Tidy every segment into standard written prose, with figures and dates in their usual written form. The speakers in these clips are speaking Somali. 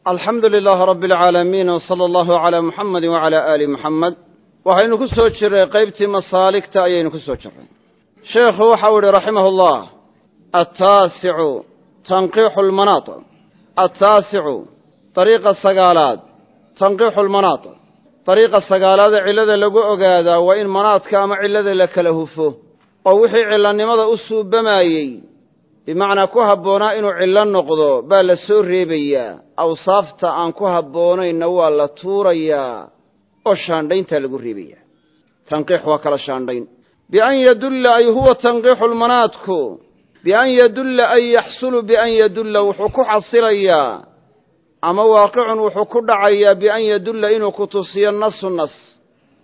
الحمد لله رب العالمين وصلى الله على محمد وعلى آل محمد وحين كسو جرى قيبتي مسالك تأيين كسو جرى شيخ وحوري رحمه الله التاسع تنقيح المناطق التاسع طريق السقالات تنقيح المناطق طريق السقالات علة لقو أقادا وإن مناطق أما علة لك لهفه ووحي علة لماذا أسو بمايي بمعنى كهبونا إنو علة نقضو بالسور ريبيا أو صافتا أن كهبونا إنو الله توريا وشاندين تلقو ريبيا تنقيح وكلا شاندين بأن يدل أي هو تنقيح المناطق بأن يدل أي يحصل بأن يدل وحكو حصريا أما واقع وحكو دعيا بأن يدل إنو كتصي النص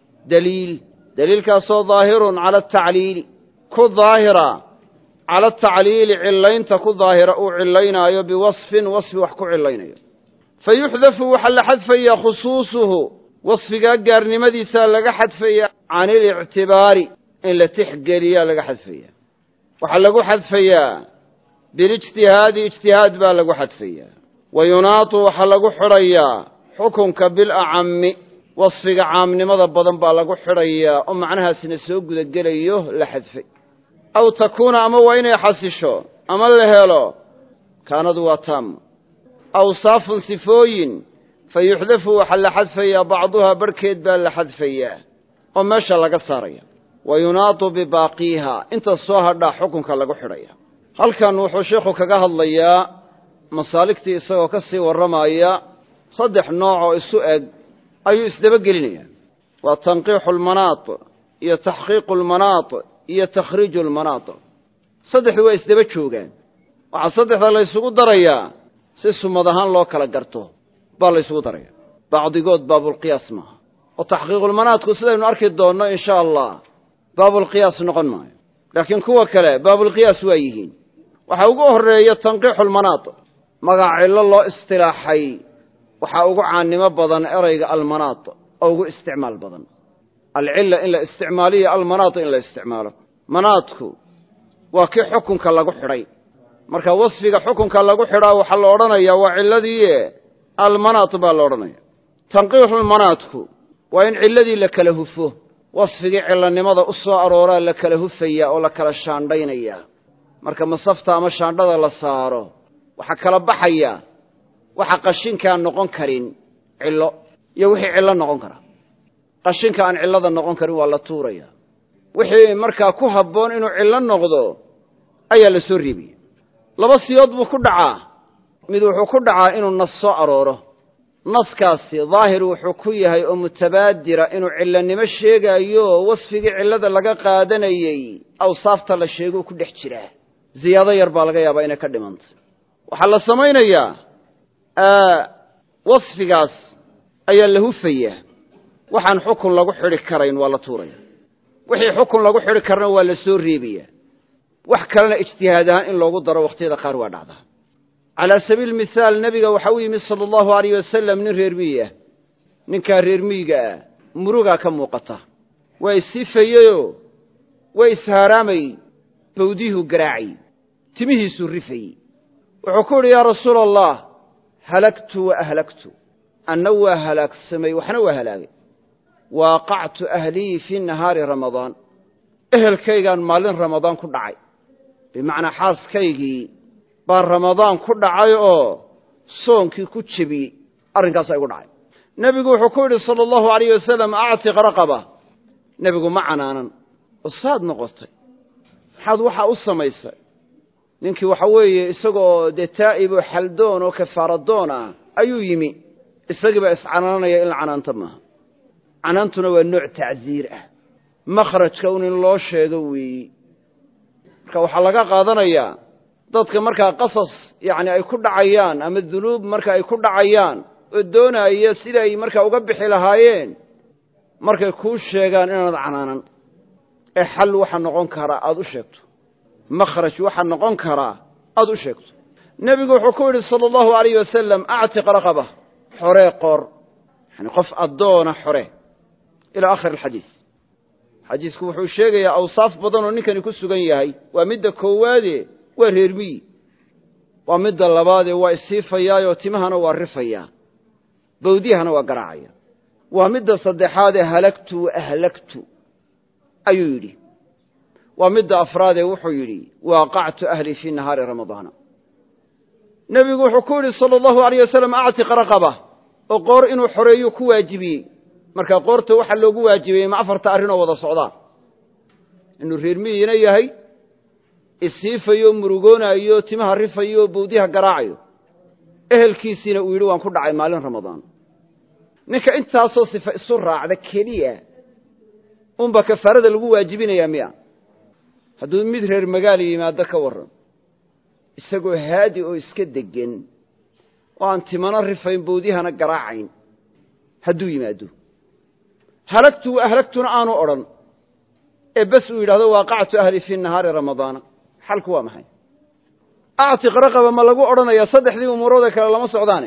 دليل كاسو ظاهر على التعليل كظاهرة على التعليل علين تكو ظاهرة أو علين بوصف وحكو علين فيحذف وحل حذفيا خصوصه وصف قاقر نمدي سال حذفيا عن الاعتبار إن لتحقريا لقى حذفيا وحلقوا حذفيا اجتهاد بالقوا حذفيا ويناط وحلقوا حريا حكمك بالأعم وصف عام نمضى بضن بالقوا حريا ومعناها سنسوق قليه لحذفي أو تكون أما وين يحسشو أما اللهلو كانت واتام أو صاف صفوين فيحذف وحل حذفيا بعضها بركيد بالحذفيا وماشى لقى صاريا ويناط بباقيها انت الصهر دا حكمك لغو خريا halkan wuxuu sheekhu kaga hadlayaa masaaligtii isagoo ka sii waramaya saddex nooc oo isu eg ayuu isdaba gelinaya waa tanqiixul manaat iyo tahqiiqul manaat iyo takhriijul manaat saddex way isdaba joogan waxa saddexda la isugu darayaa si sumadahan loo kala garto baa la isugu daraya bacdigood baabul qiyaas ma oo tahqiiqul manaat ku sidaynu arki doono insha Allah baabul qiyaas noqon maayo laakiin kuwa kale baabul qiyaas waa yihiin waxa ugu horeeya tanqiixul manaat magaacilo loo istilaaxay waxa ugu caanimo badan erayga al manaat oo ugu isticmaal badan al illa in la isticmaaliyo al manaat in la isticmaalo manaatku waa ki xukunka lagu xiray marka wasfiga xukunka lagu xiraa waxa la oranayaa waa ciladii al manaat baa la oranaya tanqiixul manaatku waa in ciladii la kala hufo wasfiga cilanimada u soo aroora la kala hufaya oo la kala shaandaynaya marka masafta ama shaandhada la saaro waxa kala baxaya waxa qashinka noqon karin cilo iyo wixii cilo noqon kara qashinka aan cilada noqon karin waa la tuuraya wixii marka ku haboon inuu cilo noqdo ayaa la soo riibiyo laba siyood buu ku dhacaa mid wuxuu ku dhacaa inuu nas soo arooro naskaasi daahir wuxuu ku yahay oo mutabaadira inuu cilanimo sheegayo wasfiga cilada laga qaadanayay aw saafta la sheego ku dhex jira ziyaado yar baa laga yaabaa inay ka dhimanto waxa la sameeyaa wasfigaas ayaa la hufaya waxaan xukun lagu xiri karayn waa la tuuraya wixii xukun lagu xiri karna waa la soo reebiyaa wax kalena ijtihaadaan in loogu daro waqtiyada qaar waa dhacda على سبيل المثال نبي وحوي صلى الله عليه وسلم من ريرمية نكا ريرمية مروغا كموقته ويسيفيو ويسهرامي بوديه قراعي تميه سرفي وعقول يا رسول الله هلكت وأهلكت النوى هلاك السمي وحنوى هلاك وقعت أهلي في نهار رمضان أهل كيغان مالين رمضان كل عاي بمعنى حاس كيغي baan ramadaan ku dhacay oo soonkii ku jibi arinkaas ay ku dhacay nabigu wuxuu ku yiri sallallahu alayhi wasallam a'tiq raqaba nabigu ma canaanan usaad noqotay xad waxa u samaysay ninkii waxa weeye isagoo taa'ib oo xaldoon oo kafaaradoon ah ayuu yimi isagiiba iscanaanaya in canaanta ma canaantuna waa nooc ta'ziir ah makhrajka in loo sheego weey marka waxa laga qaadanayaa dadka marka qasas yaani ay ku dhacayaan ama dhulub marka ay ku dhacayaan oo doonaya sida ay marka uga bixi lahaayeen markay ku sheegaan inaad canaanan xal waxa noqon kara aad u sheegto makhraj waxa noqon kara aad u sheegto nabigu wuxuu ku yiri sallallahu alayhi wasallam a'tiq raqaba xore qor yani qof adoona xore ila aakhir alhadith hadithku wuxuu sheegayaa awsaaf badan oo ninkani ku sugan yahay waa midda koowaade waa reermi ومد اللباد وإسيفيا يوتمهنا ورفيا بوديهنا وقرعيا ومد الصدحاد هلكت أيوري ومد أفراد وحيري وقعت أهلي في نهار رمضان نبي حكولي صلى الله عليه وسلم أعتق رقبة وقور إنه حريك واجبي مركا قورت waxa loogu waajibay ma afarta arin oo wada socda inuu reermiyina yahay isiifayo murugoonayo timaha rifayo boodiha garaacayo ehelkiisina uu yiri waan ku dhacay maalin ramadaan ninka intaas oo sifa isu raacda kaliya umba kafarada lagu waajibinaya miya haduu mid reer magaal yimaado ka waran isagoo haadi oo iska degan oo aan timana rifayn boodihana garaacayn haduu yimaado هلكت وأهلكتنا آنو أرن بس ويلهذا واقعت أهلي في النهار رمضان حالك وامحي أعتق رقبة ما لقوا أرن يا صدح ذي ومرودك لما صعداني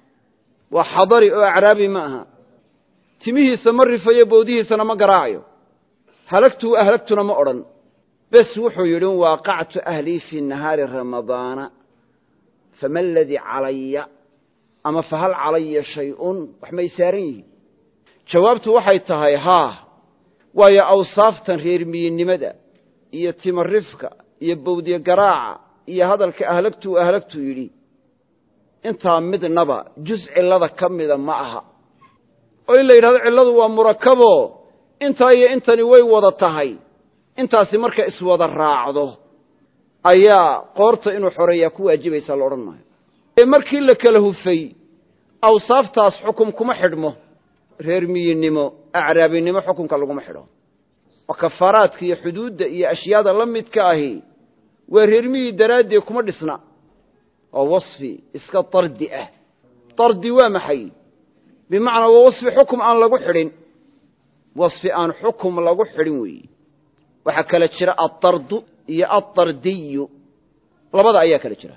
وحضري أعرابي معها تميه سمر في بوديه سنما قراعيو هلكت وأهلكتنا ما أرن بس وحيلون واقعت أهلي في النهار رمضان فما الذي علي أما فهل علي شيء وحمي ساريه jawaabtu waxay tahay waayo awsaaftan reermiyinimada iyo timarifka iyo bawdiye garaaca iyo hadalka ahlagtu yiri inta midnaba juz cilada kamida ma aha oo in la yiraahdo ciladu waa murakabo inta iyo intani way wada tahay intaasi marka iswada raacdo ayaa qoorta inuu xoreeya ku waajibaysa la oranayo markii la kala hufay awsaaftaas xukum kuma xidhmo reermiyinimo acraabinimo xukunka lagu xidho oo kafaaraadka iyo xuduudda iyo ashyaada la midka ahi waa reermiyi daraadii kuma dhisna oo wasfi iska tardi tardi waa maxay bimaana waa wasfi xukum aan lagu xidhin wasfi aan xukum lagu xidhin weey waxa kala jira at-tardu iyo at-tardiyu labada ayaa kala jira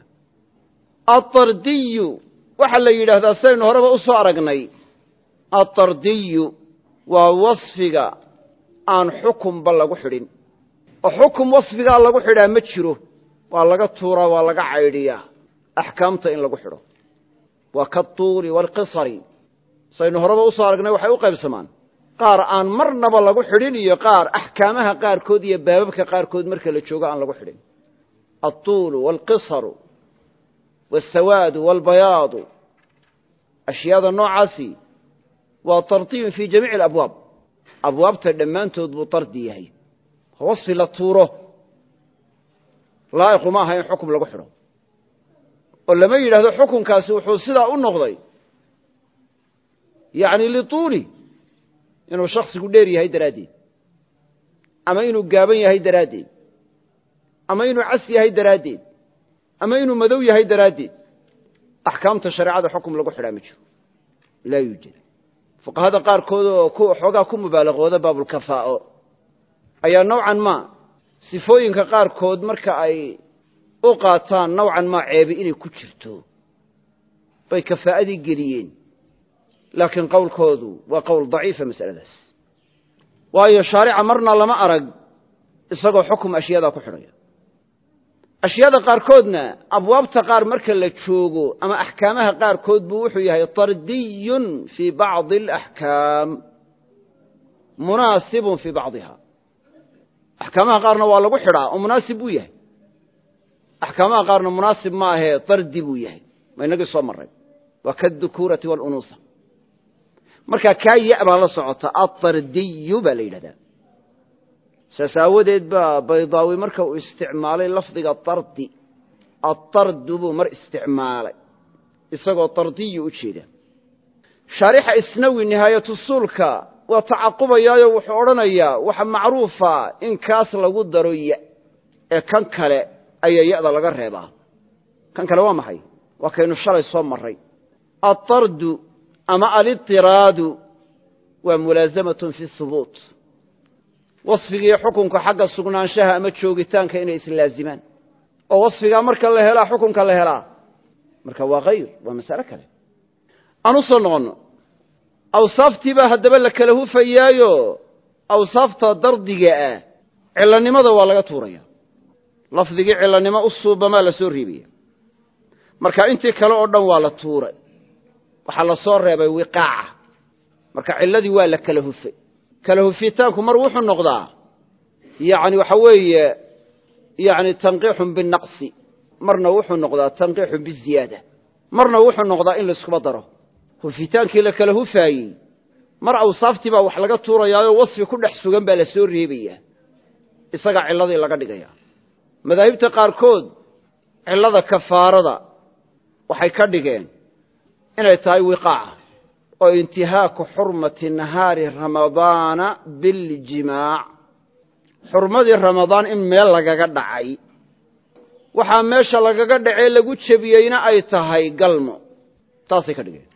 at-tardiyu waxa la yiraahdaa saynu horeba u soo aragnay الطردي ووصفك عن حكم بلغو حرين وحكم وصفك لغو حرين مجره ولغا طورا ولغا عيريا أحكامته إن لغو حرين وكالطور والقصر سينهرب أصارقنا وحي أقيب سمان قار آن مرنا بلغو حرين يقار أحكامها قار كود يبابك قار كود مركا لتشوغا عن لغو حرين الطول والقصر والسواد والبياض أشياء النوع عاسي وترطيب في جميع الأبواب أبواب تدمان تضبو طرديه هي وصف للطوره لا يقول ما هي حكم لقحره ولما يجي هذا حكم كاسو حصلا النقضي يعني لطولي إنه شخص يقول ديري هاي درادي أما إنه قابني هاي درادي أما إنه عسي هاي درادي أما إنه مدوي هاي درادي أحكام الشريعة حكم لقحره مجر لا يوجد فقهذا قار كودو حوغا ku mubaalaqooda baabul kafaa ayaa noocan ma sifooyinka qaar kood marka ay u qaataan noocan ma ceebi inay ku jirto bay kafaadii geliyeen laakiin qowlkoodu waa qowl daciif mas'aladaas waayo shariica marna lama arag isagoo xukum ashiyada ku xiraya ashiyada qaar koodna abwaabta qaar marka la joogo ama ahkaamaha qaar kood buu wuxuu yahay tardiyun fi ba'd al-ahkam munaasibun fi ba'dha ahkaamaha qaarna waa lagu xiraa oo munaasib uu yahay ahkaamaha qaarna munaasib ma aha tardi buu yahay ma inaga soo maray wa kadhukurati wal unusa marka kaaya baa la socota at-tardiyu baa la yiraahdaa ساساوديد با بيضاوي مركا واستعمالي لفظ الطرد الطرد بمر استعمالي اسقو طردي وجيده شارح اسنوي نهايه السلك وتعقبيا و خورنيا waxa macruufa in kaas lagu daro kan kale ayaa yada laga reebaa kan kale waa maxay waa kaynu shalay soo maray الطرد اما الاضطراد وملازمه في الثبوت وصفية حكمك حق السقنانشها أما تشوقتانك إنه إسلازمان ووصفية مركا الله هلا حكمك الله هلا مركا وغير ومسألة كله أنصر نغنو أوصافتي بها الدبلك له فيايو أوصافت دردقاء على نمضى ولا طوريا لفظي على نما أصوب ما لسوري بيه marka intii kale oo dhan waa la tuuray waxa la soo reebay wiqaaca marka ciladii waa la kala hufay kala hufitaanku mar wuxuu noqdaa yaani waxa weeye yaani tanqiixun bin naqsi marna wuxuu noqdaa tanqiixun bi ziyaada marna wuxuu noqdaa in la isku daro hufitaankii la kala hufaayay mar awsaaftii baa wax laga tuurayaayo wasfi ku dhex sugan baa la soo reebayaa isaga ciladii laga dhigaya madaahibta qaarkood cilada kafaarada waxay ka dhigeen inay tahay wiqaaca oo intihaaku xurmati nahaari ramadaana biljimaac xurmadii ramadaan in meel lagaga dhacay waxaa meesha lagaga dhacee lagu jebiyeyna ay tahay galmo taasay ka dhigeen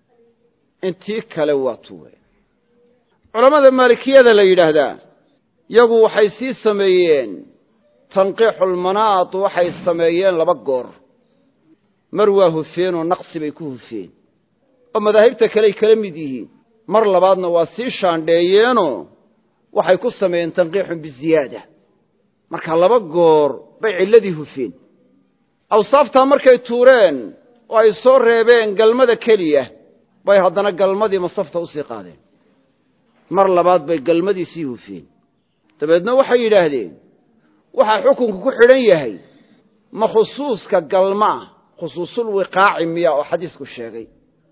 intii kale waa tuureen culamada maalikiyada la yidhaahdaa yagu waxay sii sameeyeen tanqiixulmanaad waxay sameeyeen 2 goor mar waa hufeen oo naqsi bay ku hufeen oo madaahibta kale kala mid yihiin mar labaadna waa sii shaandheeyeenoo waxay ku sameeyeen tanqiixun biziyaada marka 2 goor bay ciladii hufeen awsaafta markay tuureen oo ay soo reebeen galmada kaliya bay haddana galmadii masafta u sii qaadeen mar labaad bay galmadii sii hufeen dabeedna waxay yidhaahdeen waxa xukunku ku xidhan yahay ma khusuuska galma khusuusul wiqaaci miya oo xadiisku sheegay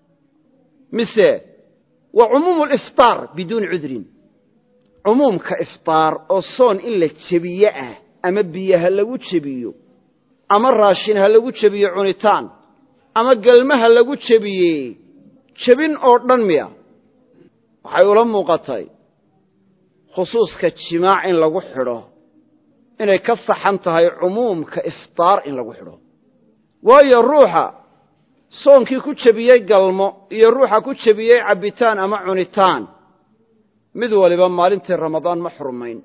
mise wa umumul iftaar bidun udrin umumka iftaar oo soon in la jabiyo ama biyaha lagu jabiyo ama raashin ha lagu jabiyo cunitaan ama galmaha lagu jabiyey jabin oo dhan miya waxay ula muuqatay khusuuska jimaac in lagu xidho inay ka saxan tahay umumka iftaar in lagu xidho waayo ruuxa soonkii ku jabiyey galmo iyo ruuxa ku jabiyey cabitaan ama cunitaan mid waliba maalintii ramadaan ma xurmayn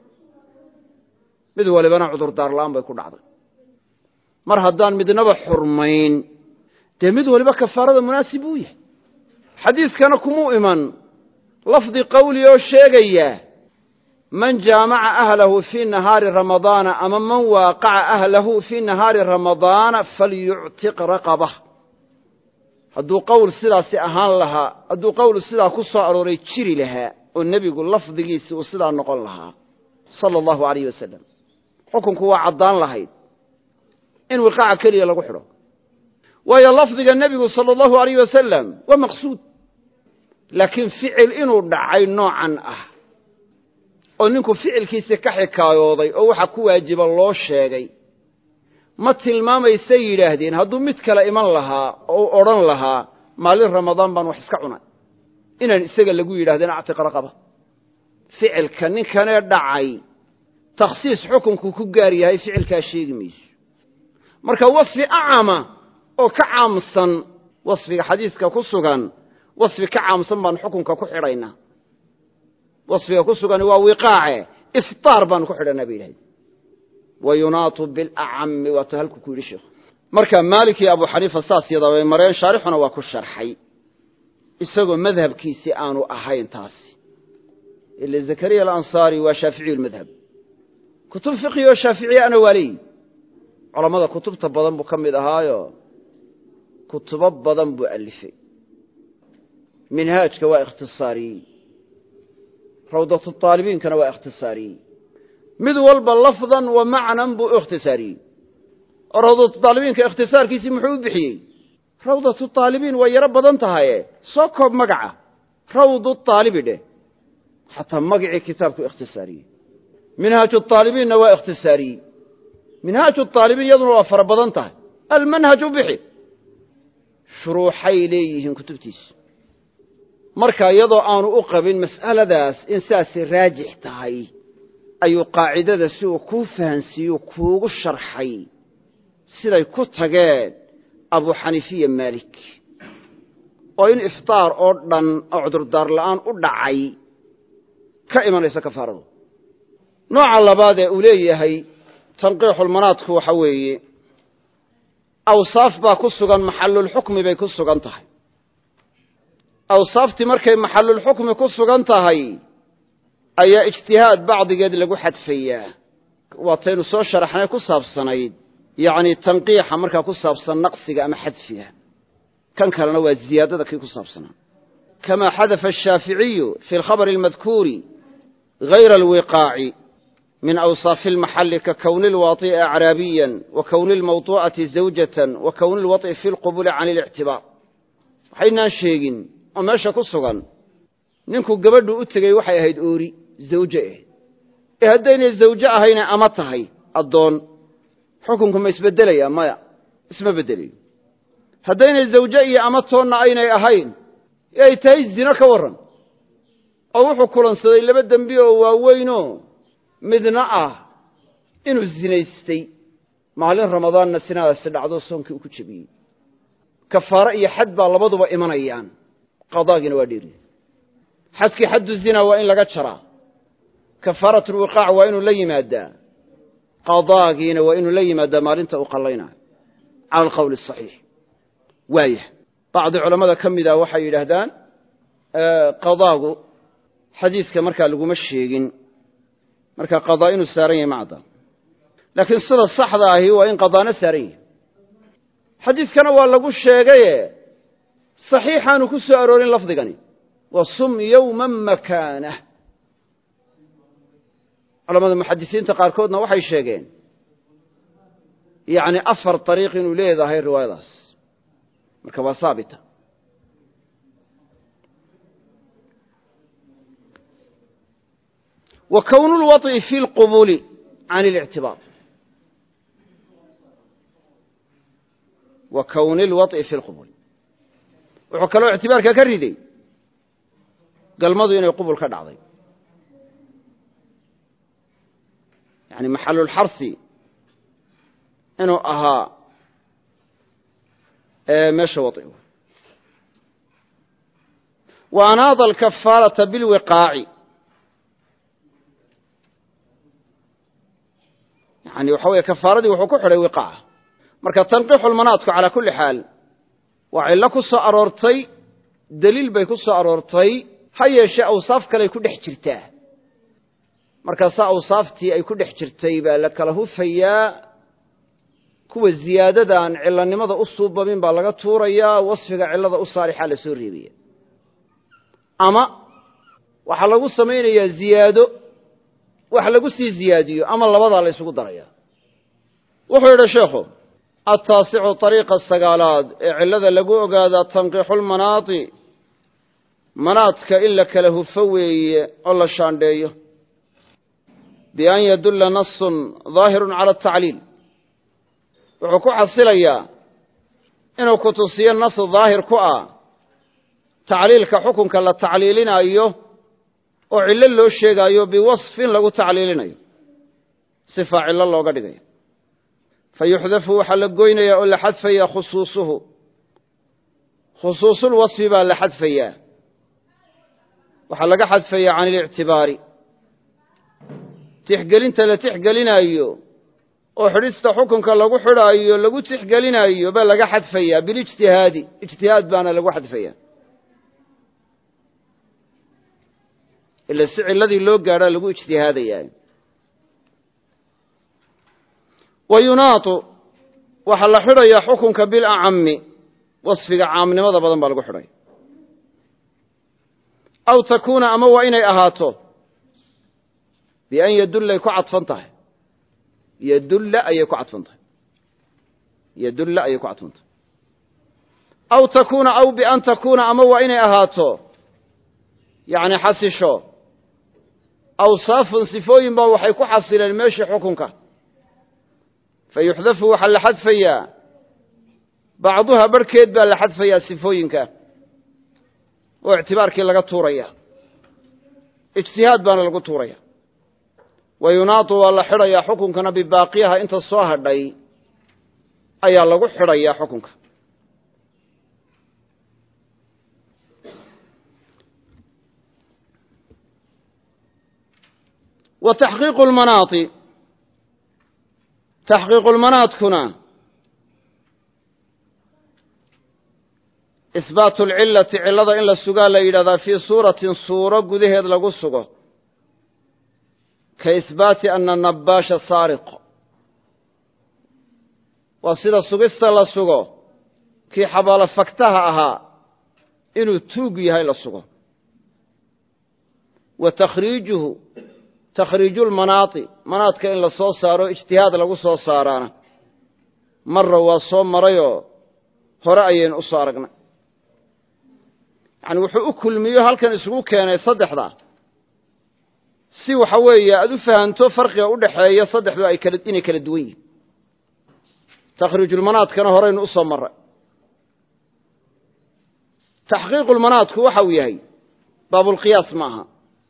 mid walibana cudur daar la'aan bay ku dhacday mar haddaan midnaba xurmayn dee mid waliba kafaarada munaasib u yahay xadiiskana kumuu iman lafdi qawli oo sheegaya man jaamaca ahlahu fii nahaari ramadaana ama man waaqaca ahlahu fii nahaari ramadaana falyuctiq raqabah hadduu qowl sidaasi ahaan lahaa hadduu qowl sidaa ku soo arooray jiri lahaa oo nebigu lafdigiisii uu sidaa noqon lahaa sala allahu alayh wasalam xukunku waa caddaan lahayd in wiqaaca keliya lagu xidho waayo lafdiga nebigu sala allahu alayh wasalam waa maqsuud laakiin ficil inuu dhacay noocan ah oo ninku ficilkiisa ka xikaayooday oo waxa ku waajiba loo sheegay ma tilmaamaysa yidhaahdeen hadduu mid kale iman lahaa oo odhan lahaa maalin ramadaan baan wax iska cunay inaan isaga lagu yidhahdeen actiq raqaba ficilka ninkanee dhacay takhsiis xukunku ku gaar yahay ficilkaa sheegi mayso marka wasfi acama oo ka caamsan wasfiga xadiiska ku sugan wasfi ka caamsan baan xukunka ku xidhaynaa wasfiga ku sugan waa wiqaace iftaar baan ku xidhanaa bay yidhahdeen wayunaatu bilacami waata halku ku yidhi sheekhu marka maalik iyo abu xaniifa saas yadaa way mareen shaarixuna waa ku sharxay isagoo madhabkiisii aanu ahayn taasi ila zakariya alansaari waa shaaficiyu lmadhab kutub fiqhi oo shaaficiye ana waa leeyi culammada kutubta badan buu ka mid ahaayo kutubo badan buu alifay minhaajka waa ikhtisaariyey rawdatu taalibiinkana waa ikhtisaariyey mid walba lafdan wa macnan buu ikhtisaariyey oo rawdatu taalibiinka ikhtisaarkiisii muxuu u bixiyey rawdatu taalibiin waa yaro badan tahaye soo koob magaca rawdu taalibi dheh xataa magacii kitaabku ikhtisaariyey minhaaju taalibiinna waa ikhtisaariyey minhaaju taalibiin iyaduna waa fara badan tahay almanhaj u bixi shuruuxay leeyihiin kutubtiisa marka iyadoo aanu u qabin mas'aladaas in saasi raajix tahay ayuu qaacidada si uu kuu fahansiiyo kuugu sharxay siday ku tageen abu xaniifiya maalik oo in iftaar oo dhan oo cudurdaar la'aan u dhacay ka imanaysa kafaaradu nooca labaad ee uu leeyahay tanqiixulmanaadku waxa weeye awsaaf baa ku sugan maxallulxukmi bay ku sugan tahay awsaaftii markay maxallulxukmi ku sugan tahay ayaa ijtihaad bacdigeed lagu xadfayaa waataynu soo sharaxnay ku saabsanayd يعني تنقيح مركا كسابسا نقصك أما حذفها كان كان نوى الزيادة كي كسابسنا كما حذف الشافعي في الخبر المذكور غير الوقاع من أوصاف المحل ككون الواطئ أعرابيا وكون الموطوعة زوجة وكون الوطئ في القبول عن الاعتبار حينا شيئين وما شكسغا ننكو قبردو أتغي وحي هيد أوري زوجة هدين الزوجة هين أمتهي الدون حكمكم يسبدل يا مايا اسم بدلي هدين الزوجة أمتهن أين أهين يأتي الزنا كورا أو حكولا صدي لبدن بيه ووينو مدنا إنو الزنيستي مالين رمضان نسنا السدعدو صونك وكتشبي كفارة إيا حد باللبضو وإيمانيان قضاقين وديري حدك حد الزنا وإن لقد شرع كفارة الوقاع وإنو لي مادة قضاقين وإنو لي مادة مالين تأقلينا على القول الصحيح وايه بعض العلماء كم إذا وحي الأهدان قضاقو حديث كمركا لقو مشيقين marka qadaa inuu saaran yahay macda laakiin sida saxda ah waa in qadaana saaran yahay xadiiskana waa lagu sheegay saxiixan ku soo aroorin lafdigani wa sum yawman makana culimada muhaddisiinta qaar koodna waxay sheegeen yaani afar tariiq inuu leeyahay riwaayadaas marka waa saabita وكون الوطئ في القبول عن الاعتبار وكون الوطئ في القبول وحكلوا اعتبار ككردي قال ماذا إنه يقبل كدعضي يعني محل الحرث إنه ماشى وطئه وأناض الكفارة بالوقاع يعني وحوي كفاردي وحكو خلي وقاع marka tanqiix almanaadku ala kulli xaal waa ila ku soo aroortay daliil bay ku soo aroortay hayeeshe awsaaf kale ku dhex jirtaa marka awsaaftii ay ku dhex jirtay baa la kala hufayaa kuwa ziyaadadan cilanimada u suubamin baa laga tuurayaa wasfiga cilada u saarixa la soo reebiya ama waxa lagu sameeyaa ziyaado wax lagu sii ziyaadiyo ama labada la isugu daraya wuxuu yiri sheekhu التاسع طريق السقالات علذا لقو قادا تنقيح المناطي مناطك إلا كله فوي الله الشانديه بأن يدل نص ظاهر على التعليل وحكو حصليا إنه كتصي النص الظاهر كؤا تعليل كحكم كلا تعليلين أيوه وعلل له الشيء أيوه بوصف لقو تعليلين أيوه صفة علل الله قد قيم فيحذف حلقوين يقول لحذفيا خصوصه خصوص الوصف بقى لحذفيا وحلق حذفيا عن الاعتبار تحقل انت لا تحقلين ايو وحرست حكمك لقو حرا ايو لقو تحقلين ايو بقى لقى حذفيا بالاجتهاد اجتهاد بانا لقو حذفيا إلا السعي الذي لو قارا لقو اجتهادي يعني ويناط وحل حرية حكمك بالأعم وصفك عام لماذا بدن بالغ حرية أو تكون أما وإن أهاته بأن يدل يكو عطفنته يدل أي يكو عطفنته يدل أي يكو عطفنته أو تكون أو بأن تكون أما وإن أهاته يعني حسشو أوصاف صفوين بوحيكو حصل الماشي حكمك فيحذف وحل حذفيا بعضها بركيد بل حذفيا سفوينك واعتبارك لغا توريا اجتهاد بان لغا توريا ويناط ولا حريا حكمك بباقيها انت الصاهر داي ايا لغا حريا حكمك وتحقيق المناط تحقيق المناط كنا إثبات العلة علة إلا السقال إلى في صورة قده يدلق السقال كإثبات أن النباش سارق وصيدة سقسط للسقو كي حبال فكتها أها إنو توقي هاي للسقو وتخريجه تخريج المناطق مناطق إن لصو صارو اجتهاد لغو صو صارانا مرة وصو مريو هرأيين أصارقنا يعني وحو أكل ميو هل كان اسمه كان يصدح ذا سيو حوية أدو فهانتو فرقيا ودحيا صدح ذا إني كالدوي تخريج المناطق كان هرأيين أصو مرة تحقيق المناطق وحوية باب القياس معها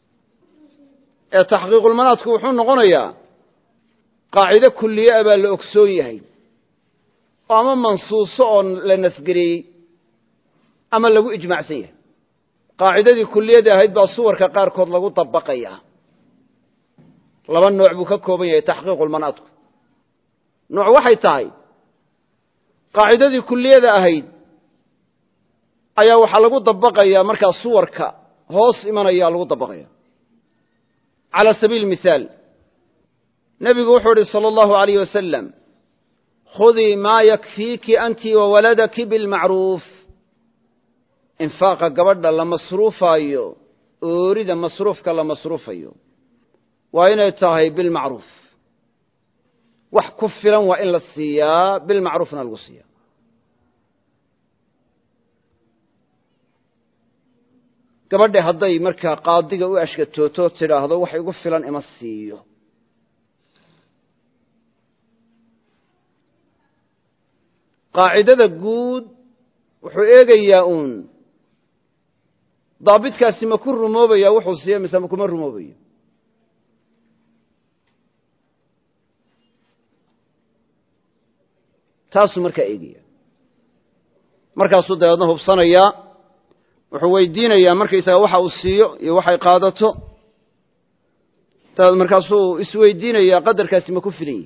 تحقيق المناطق وحون نغنيا قاعدة كلية أبا لأكسوية أما منصوصة لنسقري أما لغو إجماع سيه قاعدة دي كلية دي هيد باصور كقار كود لغو طبقية لما النوع بككوبية تحقيق المناطق نوع وحي تاي قاعدة دي كلية دي هيد أيا وحا لغو طبقية مركا صور كا هوس إيمان أيا لغو طبقية على سبيل المثال نبي وحوري صلى الله عليه وسلم خذي ما يكفيك أنت وولدك بالمعروف انفاق قبض لمصروف أيو أريد مصروفك لمصروف أيو وإن يتاهي بالمعروف وحكفلا وإن للسياء بالمعروف نلقصيا قبض هذي مركا قاضي وأشك التوتو ترى هذا وحيقفلا إما السياء قاعدة جود وحقيقياون ضابط كاسي ما كل رموبيا وحصية مثل ما كل رموبيا تاسو مركا إيجيا مركا صد يضنه بصنيا وحويدين يا مركا يسا وحا وصية يوحا قادته تاسو مركا صو اسويدين يا قدر كاسي ما كفرين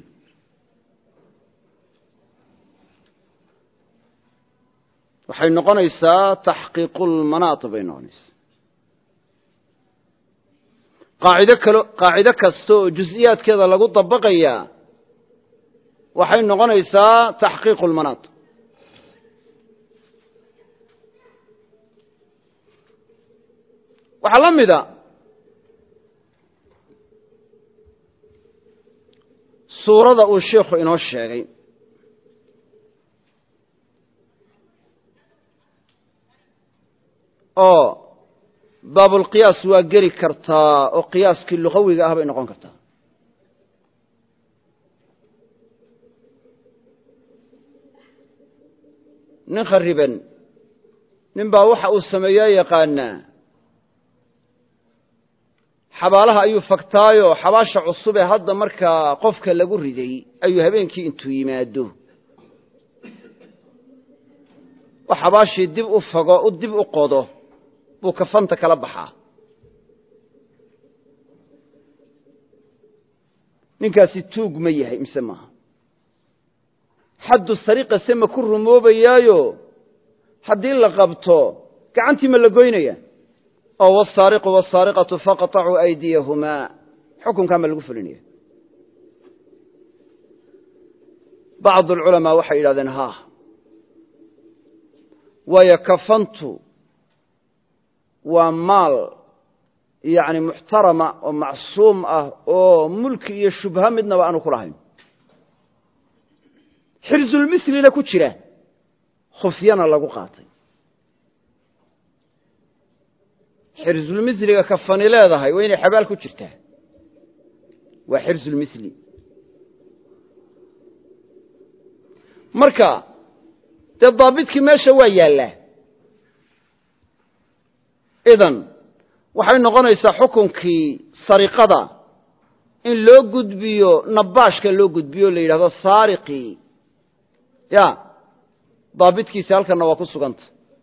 waxay noqonaysaa taxqiiqul manaatib bay noqonaysaa qaacido kasta oo juz'iyaadkeeda lagu dabaqayaa waxay noqonaysaa taxqiiqul manaatib waxaa la mida suurada uu sheekhu inoo sheegay oo baabulqiyaas waa geli kartaa oo qiyaaskii luqawiga ah bay noqon kartaa nin khariban nin baa waxa uu sameeyaa yaqaanaa xabaalaha ayuu faktaayo xabaasha cusub ee hadda markaa qofka lagu riday ayuu habeenkii intuu yimaado oo xabaashii dib u fago u dib u qodo buu kafanta kala baxaa ninkaasi tuug ma yahay mise maaha xaddu sariqa se ma ku rumoobayaayo haddii la qabto gacantii ma la goynaya oo wasaariqu wasaariqatu faqtacuu aydiyahumaa xukunkaa ma lagu fulinaya bacdu alculamaa waxay yidhahdeen haa waayo kafantu waa maal yani muxtarama oo macsuum ah oo mulki iyo shubha midnaba aanu ku lahayn xirzulmislina ku jira khufyana lagu qaatay xirzulmisliga kafani leedahay waa inay xabaal ku jirtaa waa xirzulmisli marka dee daabidkii meesha waa yaallaa idan waxay noqonaysaa xukunkii sariqada in loo gudbiyo nabaashka loo gudbiyo la yidhahdo saariqii ya daabidkiisi halkanna waa ku suganta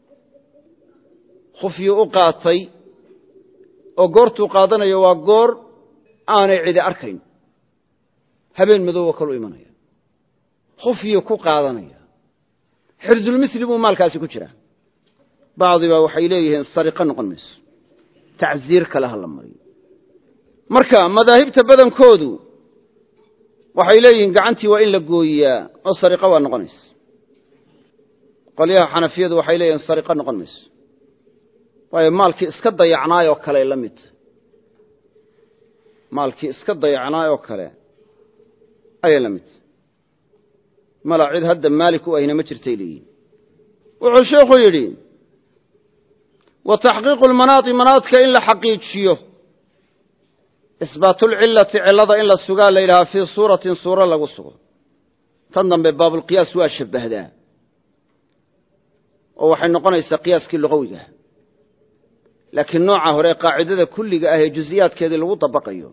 khufyu u qaatay oo goortuu qaadanayo waa goor aanay cidi arkayn habeen madooba kalu imanaya khufyu ku qaadanaya xirzulmisli buu maalkaasi ku jiraa bacdibaa waxay leeyihiin sariqo noqon mayso tacsiir kale ha la mariyo marka madaahibta badankoodu waxay leeyihiin gacantii waa in la gooyaa oo sariqa waa noqonaysa qolyaha xanafiyadu waxay leeyihiin sariqa noqon mayso waayo maalkii iska dayacnaayoo kale la mid maalkii iska dayacnaayoo kale ayay la mid mala cid hadda maalik u ahina ma jirtay leeyihiin wuxuu sheekhu yidhi wa taxqiiqu lmanaati manaadka in la xaqiijiyo isbaatulcillati cillada in la sugaa la yidhahaa fii suuratin suuro lagu sugo tan dambe baabulqiyaas waa shabbahdaa oo waxay noqonaysaa qiyaaskii lugawiga laakiin nooca hore qaacidada kulliga ah ee juز'iyaadkeedii lagu dabaqayo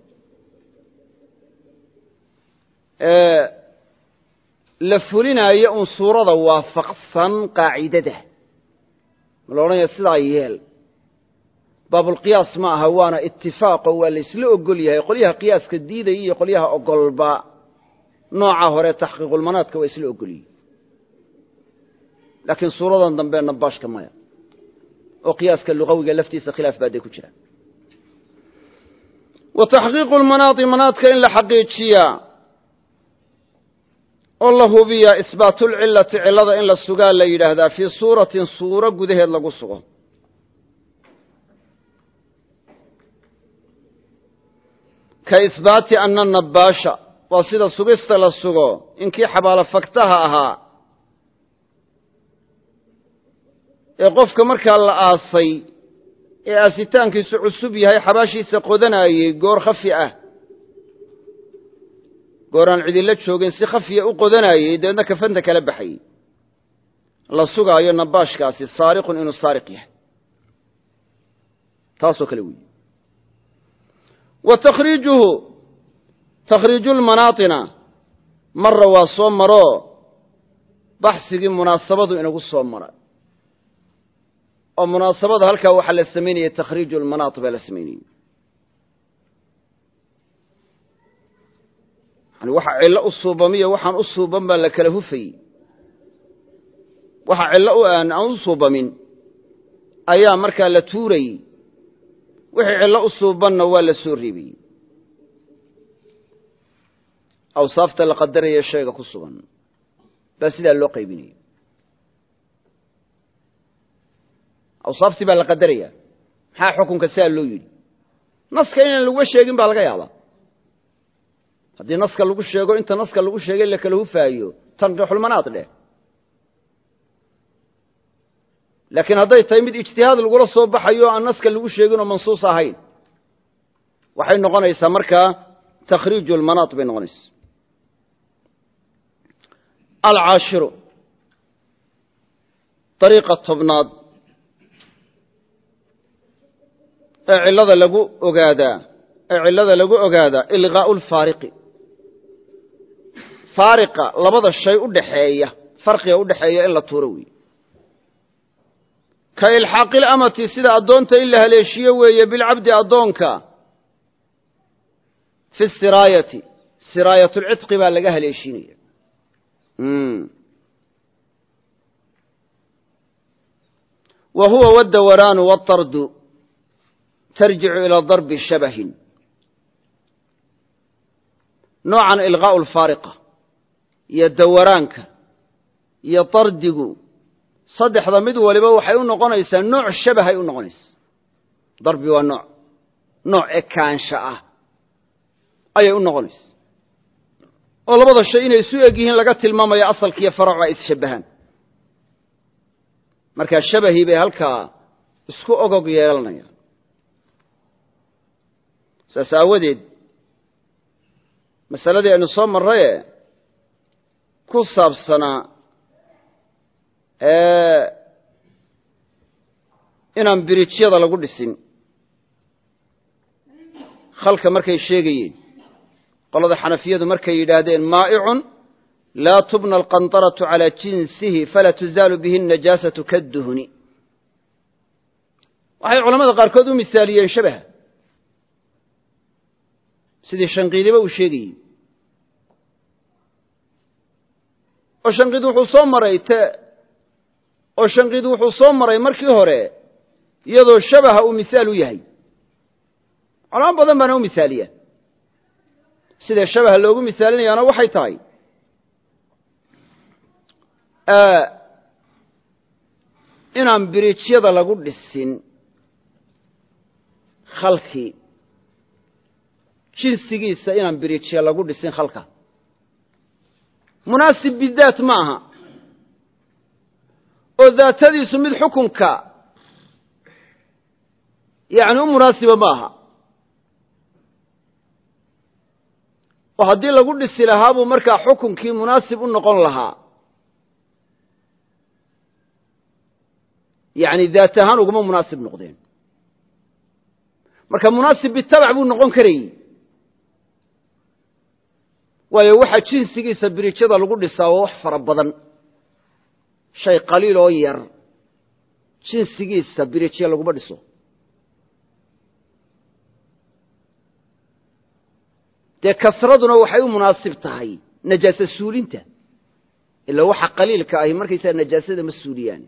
la fulinaayo un suurada waafaqsan qaacidada ma la odhanaya sidaa yeel baabulqiyaas ma aha waana itifaaqo waa la isla ogol yahay qolyaha qiyaaska diidaya iyo qolyaha ogolba nooca hore taxqiiqulmanaadka waa isla ogol yihin laakiin suuradan dambe nabaashka maya oo qiyaaska lugawiga laftiisa khilaaf baa dee ku jira wa taxqiiqu lmanaati manaadka in la xaqiijiyaa oo la hubiyaa isbaatulcillati cillada in la sugaa la yidhaahdaa fii suuratin suuro gudaheed lagu sugo ka isbaati ana nabaasha waa sida sugista la sugo inkii xabaalo fagtaha ahaa ee qofka markaa la aasay ee aasitaankiisu cusub yahay xabaashiisa qodanaayey goor khafi ah gooraan cidila joogin si khafiya u qodanaayey dabeedna kafanta kala baxayey la sugaayo nabaashkaasi saariqun inuu saariq yahay taasoo kale weeye wa takhriijuhu takhriijulmanaatina marra waa soo maroo baxsigii munaasabadu inagu soo mara oo munaasabada halkaa waxaa la samaynayay takhriijulmanaat baa la samaynayey yani waxa cillo u suubamiyo waxaan u suuban baa la kala hufayey waxa cillo aan u suubamin ayaa markaa la tuurayey wixii cillo u suubanna waa la soo reebayey awsaafta la qadaraya shayga ku sugan baa sidaa loo qaybinaya awsaaftii baa la qadaraya maxaa xukunka sidaa loo yidhi naska inaan laguga sheegin baa laga yaabaa haddii naska lagu sheego inta naska lagu sheegay la kala hufaayo tanqiixulmanaad dheh laakiin hadday tahay mid ijtihaad lagula soo baxayo aan naska lagu sheegin oo mansuus ahayn waxay noqonaysaa markaa takhriijulmanaat bay noqonaysaa alcaashiru dariiqa tobnaad ee cillada lagu ogaadaa ilqaa'u lfaariqi faariqa labada shay u dhaxeeya farqiga u dhaxeeya in la tuuro weeye ka ilxaaqil amati sida addoonta in la haleeshiyo weeye bilcabdi addoonka fi siraayati siraayatulcidqi baa laga haleeshiinaya wa huwa waddawaraanu waatardu tarjicu ilaa darbi shabahin noocan ilqaa'u lfaariqa iyo dawaraanka iyo tardigu saddexda mid waliba waxay u noqonaysaa nooc shabahay u noqonaysaa darbi waa nooc ekaansha ah ayay u noqonaysaa oo labada shay inay isu eg yihiin laga tilmaamaya asalkiiyo faracu ay isshabbahaan markaa shabahii bay halkaa isku ogog yeelanayaan saas aawadeed masaladii aynu soo marraye ku saabsanaa inaan birijyada lagu dhisin khalka markay sheegayeen qolada xanafiyadu markay yidhaahdeen maa'icun laa tubna alqanطaratu calaa jinsihi falaa tuzaalu bihi الnajaasatu kadduhni waxay culamada qaarkood u misaaliyeen shabaha sidii shanqiidiba uu sheegayey oo shanqiid wuxuu soo maray markii hore iyadoo shabaha uu misaal u yahay culamo badan baana u misaaliya sida shabaha loogu misaalinayaana waxay tahay inaan biriijyada lagu dhisin khalkii jinsigiisa inaan biriijya lagu dhisin khalka munaasib bidaat ma aha oo daatadiisu mid xukunka yani u munaasiba ma aha oo haddii lagu dhisi lahaa buu markaa xukunkii munaasib u noqon lahaa yani daat ahaan uguma munaasib noqdeen marka munaasib bitabac buu noqon karayey waayo waxa jinsigiisa biriijyada lagu dhisaa waa wax fara badan shay qaliil oo yar jinsigiisa biriijya laguma dhiso dee kasraduna waxay u munaasib tahay najaasa suulinta ilaa waxa qaliilka ahi markaysaa najaasada ma suuliyaan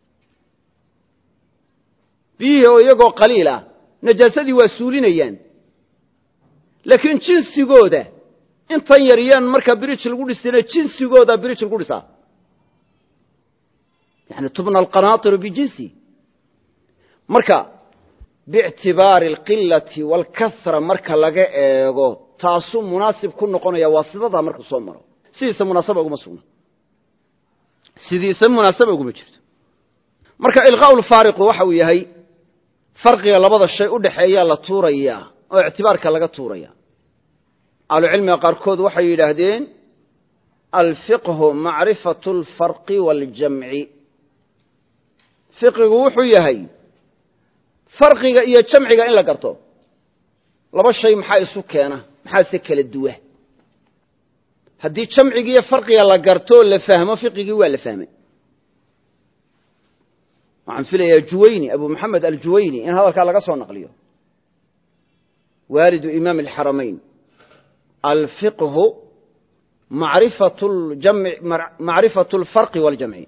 biyihii oo iyagoo qaliil ah najaasadii waa suulinayaan laakiin jinsigooda intan yaryaan markaa biriij lagu dhisina jinsigooda biriij lagu dhisaa yani tubna alqanaatiru bijinsi marka biictibaari alqilati waalkahra marka laga eego taasuu munaasib ku noqonaya waa sidadaa markuu soo maro sidiisa munaasaba uguma sugna sidiisa munaasaba uguma jirto marka ilqaa'u lfaariqu waxa uu yahay farqiga labada shay u dhaxeeyaa la tuurayaa oo ictibaarka laga tuuraya ahlucilmiga qaarkood waxay yidhaahdeen alfiqhu macrifatu alfarqi waaljamci fiqigu wuxuu yahay farqiga iyo jamciga in la garto laba shay maxaa isu keena maxaase kala duwa haddii jamciga iyo farqiga la garto la fahmo fiqigii waa la fahmay waxaan filayaa juwayni abu moxamed aljuwayni in hadalkaa laga soo naqliyo waalidu imaam alxaramayn alfiqhu macrifatu alfarqi waaljamci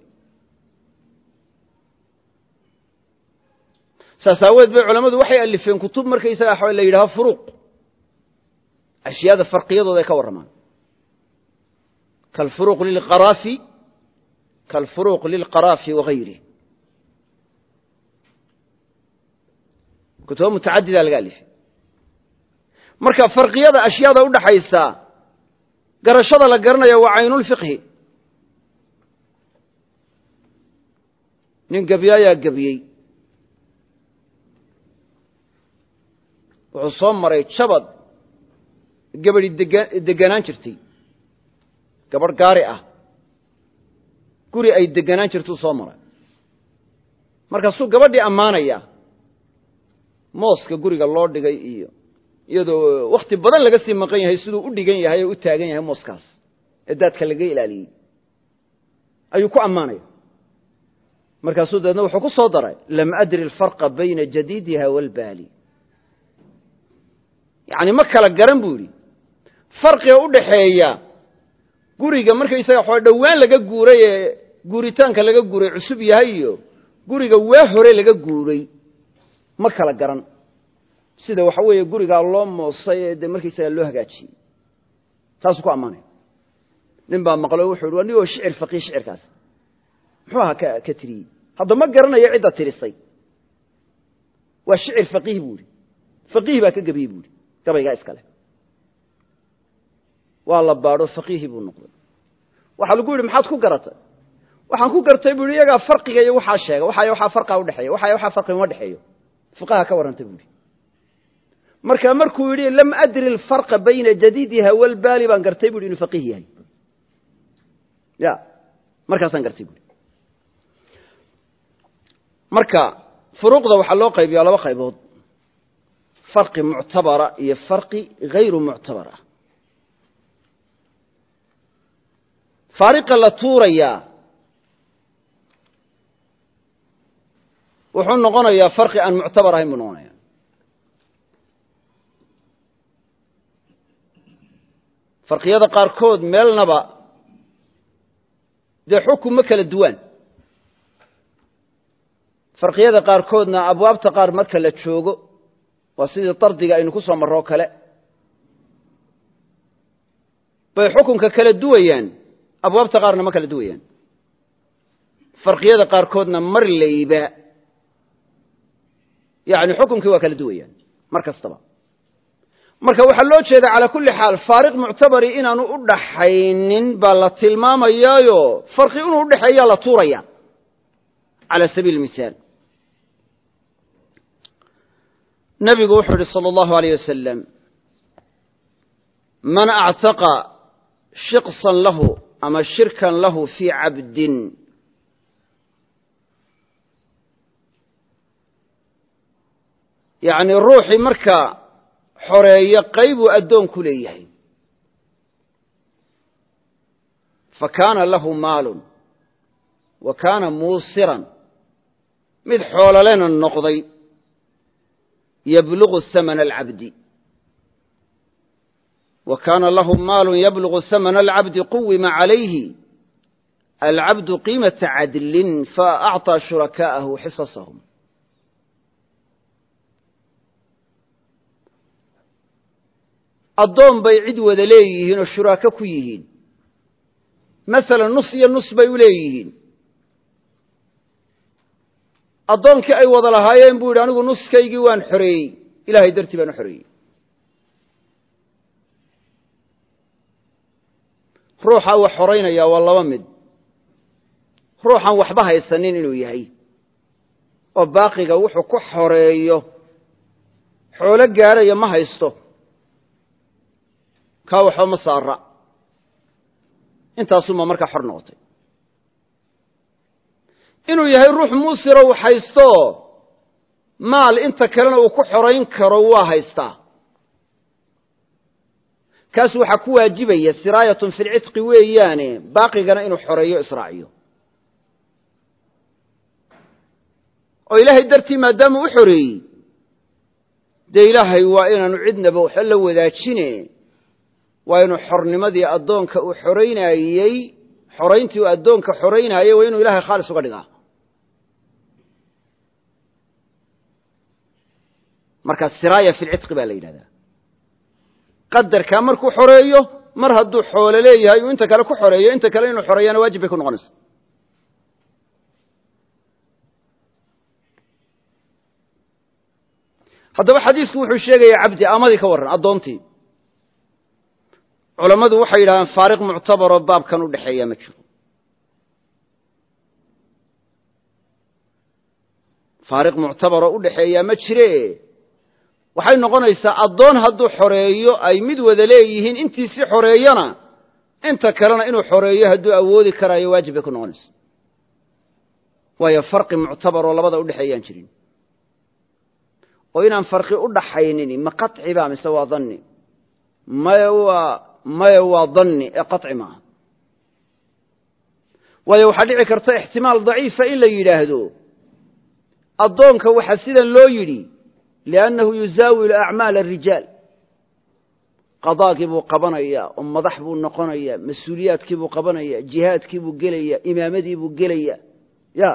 saas aaweed bay culammadu waxay alifeen kutub markaysaga la yidhaho furuuq ashyaada farqiyadooda ay ka warramaan kaalfuruuq lilqaraafi wagayrih kutubo mutacadida laga alifay marka farqiyada ashyaada u dhaxaysa garashada la garanaya waa caynulfiqhi nin gebyaayaa gebiyey wuxuu soo maray jabad gabadhi deganaan jirtay gabadh gaari ah guri ay deganaan jirtuu soo maray markaasuu gabadhii ammaanaya mooska guriga loo dhigay iyo iyadoo wakhti badan laga sii maqan yahay siduu u dhigan yahay oo u taagan yahay mooskaas ee daadka laga ilaaliyey ayuu ku ammaanaya markaasuu dabeedna wuxuu ku soo daray lam adri alfarqa bayna jadiidiha waalbaali yacni ma kala garan buu yidhi farqiga u dhaxeeya guriga markaysaga xoo dhowaan laga guuray ee guuritaanka laga guuray cusub yahay iyo guriga waa hore laga guuray ma kala garan sida waxa weeye gurigaa loo moosay ee dee markaysaga loo hagaajiyey taasuu ku ammaanaya nin baa maqlo wuxuu yidhi waa nigoo shicir faqiih shicirkaas muxuu ahaa ka tiriyey hadda ma garanayo cidda tirisay waa shicir faqiih buu yidhi faqiih baa ka gebiyey buu yidhi gabaygaa iskale waa la baadho faqiihii buu noqday waxaa lagu yidhi maxaad ku garatay waxaan ku gartay buu yidhi iyagaa farqiga iyo waxaa sheega waxaa farqaa udhexeeya waxaa farqi uma dhexeeyo fuqaha ka warrantay buu yidhi marka markuu yidhi lam adri alfarqa bayna jadiidiha walbaali baan gartay buu yidhi inuu faqiih yahay ya markaasaan gartay buu yidhi marka furuuqda waxaa loo qaybiyaa laba qaybood farqi muctabara iyo farqi hayru muctabara faariqa la tuurayaa wuxuu noqonayaa farqi aan muctabar ahayn buu noqonaya farqiyada qaarkood meelnaba dee xukun ma kala duwaan farqiyada qaarkoodna abwaabta qaar marka la joogo waa sidii dardiga aynu ku soo marroo kale bay xukunka kala duwayaan abwaabta qaarna ma kala duwayaan farqiyada qaarkoodna mar layba yani xukunkii waa kala duwayaan mar kastaba marka waxaa loo jeedaa calaa kulli xaal faariq muctabari inaanu u dhaxaynin baa la tilmaamayaayo farqi inuu u dhexeeyaa la tuuraya cala sabiili mihaal nabigu wuxuu yihi salى اllahu alayh wasalam man actaqa shiqsan lahu ama shirkan lahu fii cabdin yani ruuxii marka xoreeyo qaybuu addoon ku leeyahay fakaana lahu maalun wa kaana muusiran mid xoololena noqday yablugu hamana alcabdi wa kaana lahu maalun yablugu hamana alcabdi quwima calayhi alcabdu qiimata cadlin faacطىa shurakaa'ahu xisasahum addoon bay cid wada leeyihiin oo shuraako ku yihiin masalan nus iyo nus bay u leeyihiin addoonkii ay wada lahaayeen buu yidhi anigu nuskaygii waan xoreeyey ilahay dartii baan u xoreeyey ruuxa wax xoraynaya waa laba mid ruuxan waxba haysanin inuu yahay oo baaqiga wuxuu ku xoreeyo xoolo gaadhaya ma haysto kaa waxba ma saara intaasuma markaa xor noqotay inuu yahay ruux muusiro uu haysto maal inta kalena uu ku xorayn karo waa haystaa kaas waxaa ku waajibaya siraayatun fi lcidqi weeyaane baaqigana inuu xoreeyo israaciyo oo ilaahay dartii maadaama u xoreeyey dee ilaahay waa inaanu cidnaba waxba la wadaajine waa inuu xornimadii addoonka uu xoraynayey xorayntii uu addoonka xoraynayey waa inuu ilahay khaalis uga dhigaa markaa siraaya fi lcidqi baa la yidhahdaa qadarkaa markuu xoreeyo mar hadduu xoolo leeyahay uu inta kale ku xoreeyo inta kale inuu xoreeyana waajib bay ku noqonaysa haddaba xadiisku wuxuu sheegayaa cabdi amadii ka warran addoontii culammadu waxay yidhahdeen faariq muctabaroo baabkan u dhexeeya ma jiro faariq muctabaroo u dhexeeyaa ma jire waxay noqonaysaa addoon hadduu xoreeyo ay mid wada leeyihiin intiisii xoreeyana inta kalena inuu xoreeyo hadduu awoodi karaayo waajib bay ku noqonaysaa waayo farqi muctabaroo labada u dhexeeyaan jirin oo inaan farqi u dhaxaynin ma qaطci ba mise waa danni maya waa danni ee qaطci maaha waayo waxaa dhici karta ixtimaal daciifa in la yidhaahdo addoonka waxaa sidan loo yidhi liannahu yuzaawilu acmaal الrijaal qadaagii buu qabanaya oo madax buu noqonaya mas-uuliyaadkii buu qabanaya jihaadkii buu gelaya imaamadii buu gelaya ya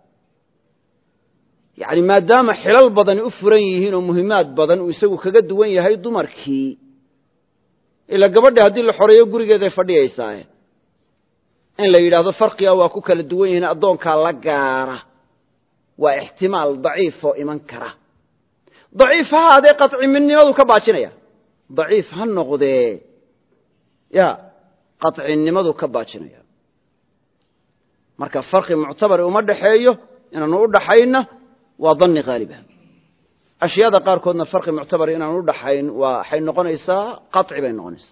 yani maadaama xilal badani u furan yihiin oo muhimaad badan uu isagu kaga duwan yahay dumarkii ila gabadhi haddii la xoreeyo gurigeeday fadhiyaysaa in la yidhaahdo farqiga waa ku kala duwan yihiin addoonkaa la gaara waa ixtimaal daciif oo iman kara daciif ha haadee qaطciminimadu ka baajinaya daciif ha noqdee ya qaطcinimadu ka baajinaya marka farqi muctabari uma dhaxeeyo inaanu u dhaxayna waa danni haaliba ashyaada qaarkoodna farqi muctabari inaanu u dhaxayn waxay noqonaysaa qaطci bay noqonaysaa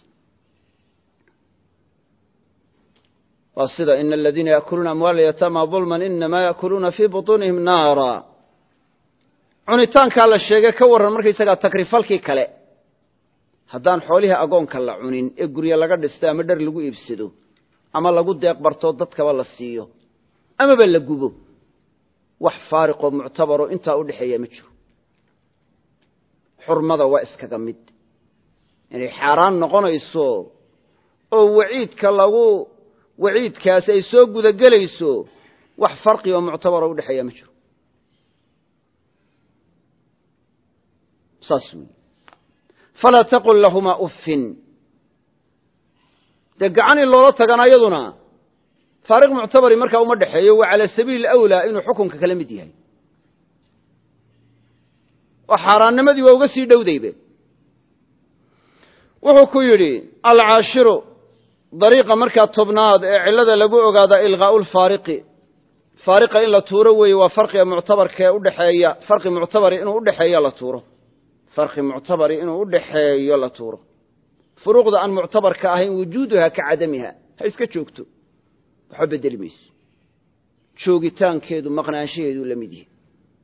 waa sida ina aladiina yaأkuluuna amwaala yataama ظulman inama yaأkuluuna fii buطuunihim naara cunitaankaa la sheegay ka warran markaysagaa takrifalkii kale haddaan xoolihii agoonka la cunin ee gurye laga dhisto ama dhar lagu iibsado ama lagu deeq bartoo dadkaba la siiyo amaba la gubo wax faariqoo muctabaro intaa u dhexeeya ma jiro xurmada waa iskaga mid inay xaaraan noqonayso oo waciidkaasi ay soo gudagelayso wax farqi oo muctabaro u dhexeeya ma jiro saas weyi falaa taqul lahumaa uffin dee gacan in loola tagana iyaduna faariq muctabari markaa uma dhexeeyo waa cala sabiili awlaa inuu xukunka kala mid yahay oo xaaraannimadii waa uga sii dhowdaybe wuxuu ku yidhi alcaashiru dariiqa markaa tobnaad ee cillada lagu ogaadaa ilqaa'u lfaariqi faariqa in la tuuro weeye waa farqiga muctabarka ee udhexeeya farqi muctabari inuu udhexeeyo la tuuro farqi muctabari inuu udhexeeyo la tuuro furuuqda aan muctabarka ahayn wujuuduha ka cadamiha ha iska joogto waxba bedeli mayso joogitaankeedu maqnaanshaheedu la mid yahay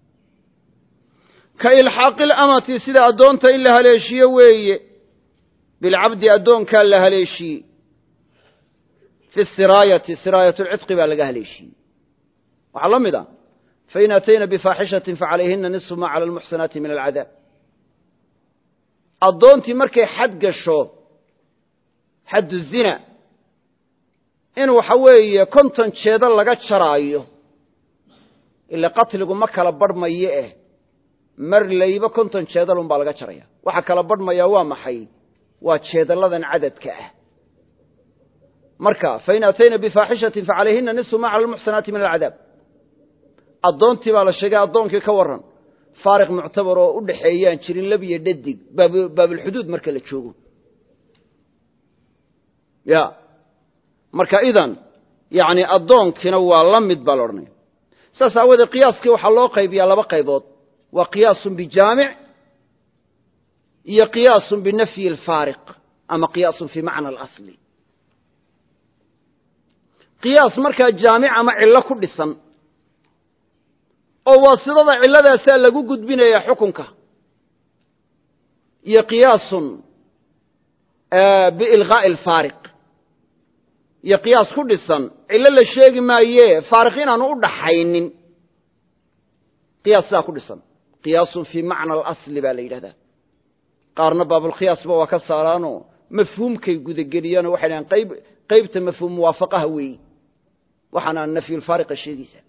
ka ilxaaqi lamati sida addoonta in la haleeshiyo weeye bilcabdi addoonkaa la haleeshiyey fi siraayati siraayat lcidqi baa laga haleeshiyey waxaa la mid ah fain atayna bifaaxishatin facalayhina nisfu ma cala almuxsanaati min alcadaab addoontii markay xad gasho xaddu zina in waxa weeye 50 jeeda laga jaraayo ila qatligu ma kala badhmaye mar layba 50 jeedalun baa laga jaraya waxa kala badhmaya waa maxay waa jeedaladan cadadka ah marka fain atayna bifaaxishatin facalayhina nisfu ma cala almuxsanaati min alcadaab addoontii baa la sheegay addoonkii ka warran faariq muctabar oo u dhexeeyaan jirin lab iyo dhadig baabulxuduud marka la joogo ya marka idan yani addoonkina waa la mid baa la odhanaya saas aawadee qiyaaskii waxaa loo qaybiyaa laba qaybood waa qiyaasun bijaamic iyo qiyaasun binafyi alfaariq ama qiyaasun fii macna alasli qiyaas markaa jaamic ama cillo ku dhisan oo waasidada cilladaasaa lagu gudbinaya xukunka iyo qiyaasun biilqaa'i alfaariq iyo qiyaas ku dhisan cillo la sheegi maaye faariq inaanu u dhaxaynin qiyaas sidaa ku dhisan qiyaasun fii macna alasli baa la yidhahdaa qaarna baabulqiyaasba waa ka saaraanoo mafhuumkay gudageliyaanoo waxay dhahaan qaybta mafhuum muwaafaqaha weeyi waxaana nafyulfaariqa sheegaysaa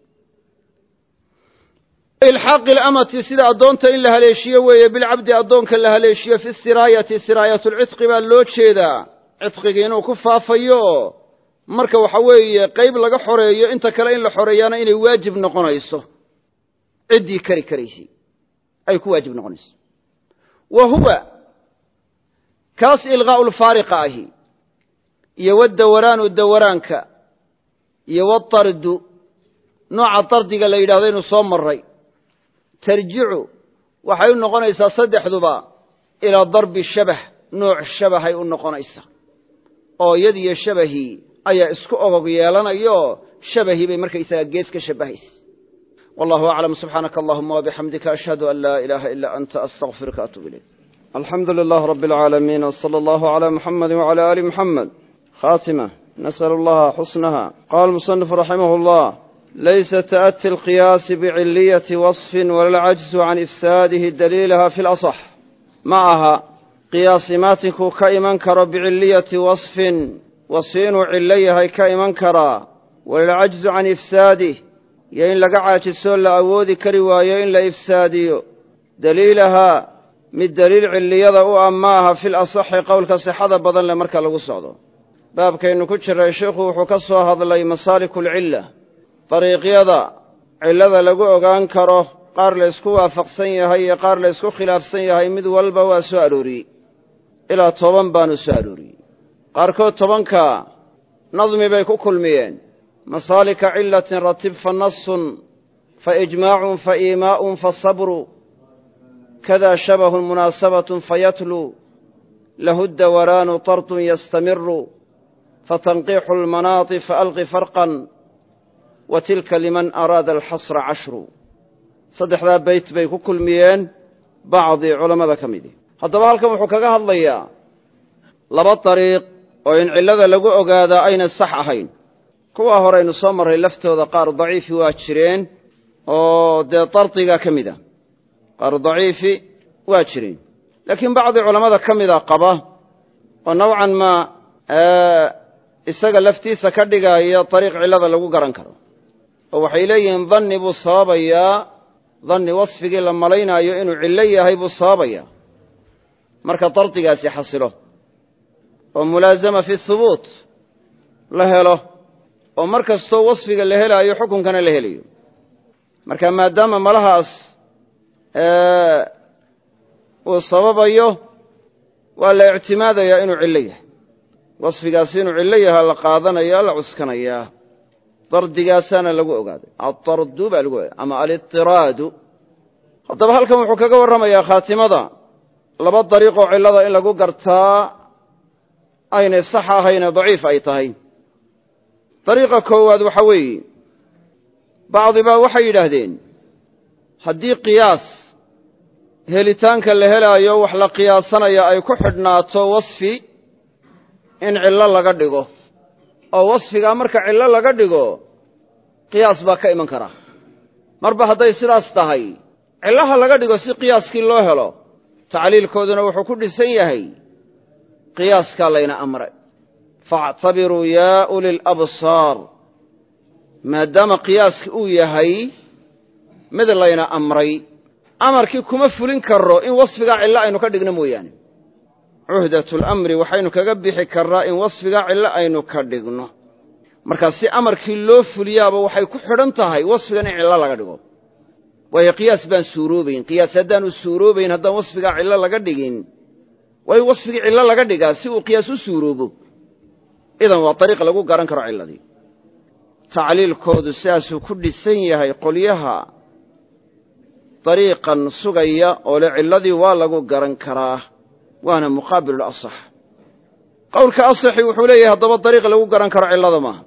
ilxaaqi lamati sida addoonta in la haleeshiyo weeye bilcabdi addoonka la haleeshiyo fi siraayati siraayat lcidqi baa loo jeedaa cidqigii inuu ku faafayo marka waxa weeye qayb laga xoreeyo inta kale in la xoreeyaana inay waajib noqonayso ciddii kari karaysay ay ku waajib noqonayso wa huwa kaas ilqaa'u lfaariqa ahi iyo wadawaraanu dawaraanka iyo watardu nooca tardiga la yidhahdo inuu soo maray tarjicu waxay u noqonaysaa saddexduba ilaa darbi shabah nooc shabahay u noqonaysaa oo yadiyo shabahii ayaa isku ogog yeelanayo shabahii bay markaysaga gees ka shabahaysa wallahu aclam subxaanaka allahuma wabixamdika ashhadu an laa ilaaha ilaa anta astaqfiruka atuub ilayk alxamdu lilah rabi alcaalamiin wsala allahu calaa muxamadi wacala aali muxamed khaatima nas'al allaha xusnaha qaala almusanifu raximah llah laysa ta'ati alqiyaasi biciliyati waصfin wala alcajzu can ifsaadihi daliilaha fi lasax ma aha qiyaasimaatinku ka iman karo biciliyati waصfin wasfi inuu cillo yahay ka iman karaa wala alcajzu can ifsaadih iyo in laga caajisoo la awoodi kari waayo in la ifsaadiyo daliilahaa mid daliil ciliyada u ah ma aha fi lasaxi qowlka sixada badan leh marka lagu socdo baabkaynu ku jiray sheikhu wuxuu ka soo hadlay masaaliku alcilla dariiqyada cillada lagu ogaan karo qaar la ysku waafaqsan yahay iyo qaar la ysku khilaafsan yahay mid walba waa soo arooriyey ilaa 10 baanu soo arooriyey qaarkood 10ka nadmi bay ku kulmiyeen masaalika cillatin ratib fa nasun fa ijmaacun fa iimaa'un fa sabru kada shabahun munaasabatun fayatlu lahu dawaraanu tartun yastamiru fatanqiixu lmanaati faalqi farqan wa tilka liman araada alxasra 10 saddexdaa beyt bay ku kulmiyeen bacdi culammada ka midi haddaba halkan wuxuu kaga hadlayaa 2 dariiq oo in cillada lagu ogaadaa ayna sax ahayn kuwa horeynu soo marray laftooda qaar daciifi waa jireen oo dee dardiga ka mid a qaar daciifi waa jireen laakiin bacdi culammada ka mida qaba oo nowcan ma isaga laftiisa ka dhigaya dariiq cillada lagu garan karo oo waxay leeyihiin danni buu sababayaa danni wasfigii la malaynaayo inuu cillo yahay buu sababayaa marka dardigaasi xasilo oo mulaazama fi hubuut la helo oo mar kastoo wasfiga la helaayo xukunkana la helayo marka maadaama malahaas uu sababayo waa la ictimaadayaa inuu cillo yahay wasfigaasi inuu cillo yaha la qaadanaya la cuskanayaa dardigaasaana lagu ogaaday atardu baa lagu ogaaday ama alitiraadu haddaba halkan wuxuu kaga warramayaa khaatimada laba dariiqoo cillada in lagu gartaa aynay sax ahayne daciif ay tahay dariiqa koowaad waxa weeye bacdibaa waxay yidhaahdeen haddii qiyaas helitaanka la helaayo wax la qiyaasanaya ay ku xidhnaato wasfi in cillo laga dhigo oo wasfigaa marka cillo laga dhigo qiyaas baa ka iman kara marba hadday sidaas tahay cillaha laga dhigo si qiyaaskii loo helo tacliilkooduna wuxuu ku dhisan yahay qiyaaskaa layna amray faactabiruu yaa uli labsaar maadaama qiyaaski uu yahay mid layna amray amarkii kuma fulin karro in wasfigaa cillo aynu ka dhigno mooyaane cuhdatulamri waxaynu kaga bixi karraa in wasfigaa cillo aynu ka dhigno markaa si amarkii loo fuliyaaba waxay ku xidhan tahay wasfigan in cillo laga dhigo waayo qiyaas baan suuroobayn qiyaas haddaanu suuroobayn haddaan wasfigaa cillo laga dhigin waa in wasfigii cillo laga dhigaa si uu qiyaas u suuroobo idan waa dariiq lagu garan karo cilladii tacliilkoodu sidaasuu ku dhisan yahay qolyaha dariiqan sugaya oo le cilladii waa lagu garan karaa waana muqaabilulasax qowlka asaxi wuxuu leeyahay haddaba dariiq lagu garan karo cillada maaha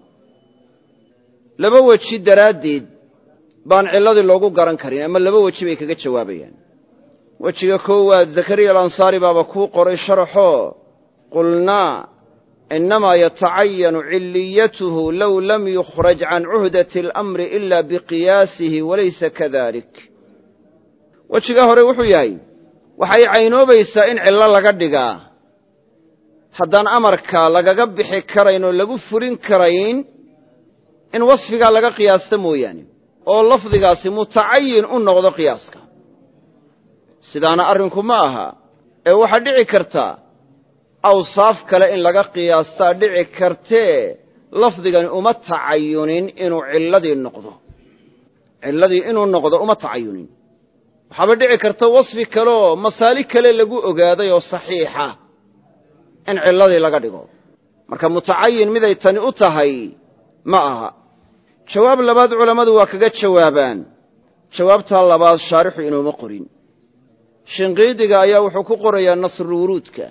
laba weji daraaddeed baan cilladii loogu garan karin ama laba weji bay kaga jawaabayaan wejiga koowaad zakariya alansaari baaba kuu qoray sharaxoo qulnaa inamaa yatacayanu ciliyatuhu low lam yukhraj can cuhdati alamri ila biqiyaasihi walaysa kadalik wejiga hore wuxuu yahay waxay caynoobaysaa in cillo laga dhigaa haddaan amarka lagaga bixi karayn oo lagu fulin karayn in wasfigaa laga qiyaasta mooyaane oo lafdigaasi mutacayin u noqdo qiyaaska sidaana arrinku ma aha ee waxaa dhici karta awsaaf kale in laga qiyaastaa dhici kartee lafdigani uma tacayunin inuu cilladii noqdo cilladii inuu noqdo uma tacayunin waxaaba dhici karta wasfi kaleoo masaali kale lagu ogaaday oo saxiixa in cilladii laga dhigo marka mutacayin miday tani u tahay ma aha jawaab labaad culammadu waa kaga jawaabaan jawaabtaa labaad shaarixu inuuma qorin shinqiidiga ayaa wuxuu ku qorayaa nasrulwuruudka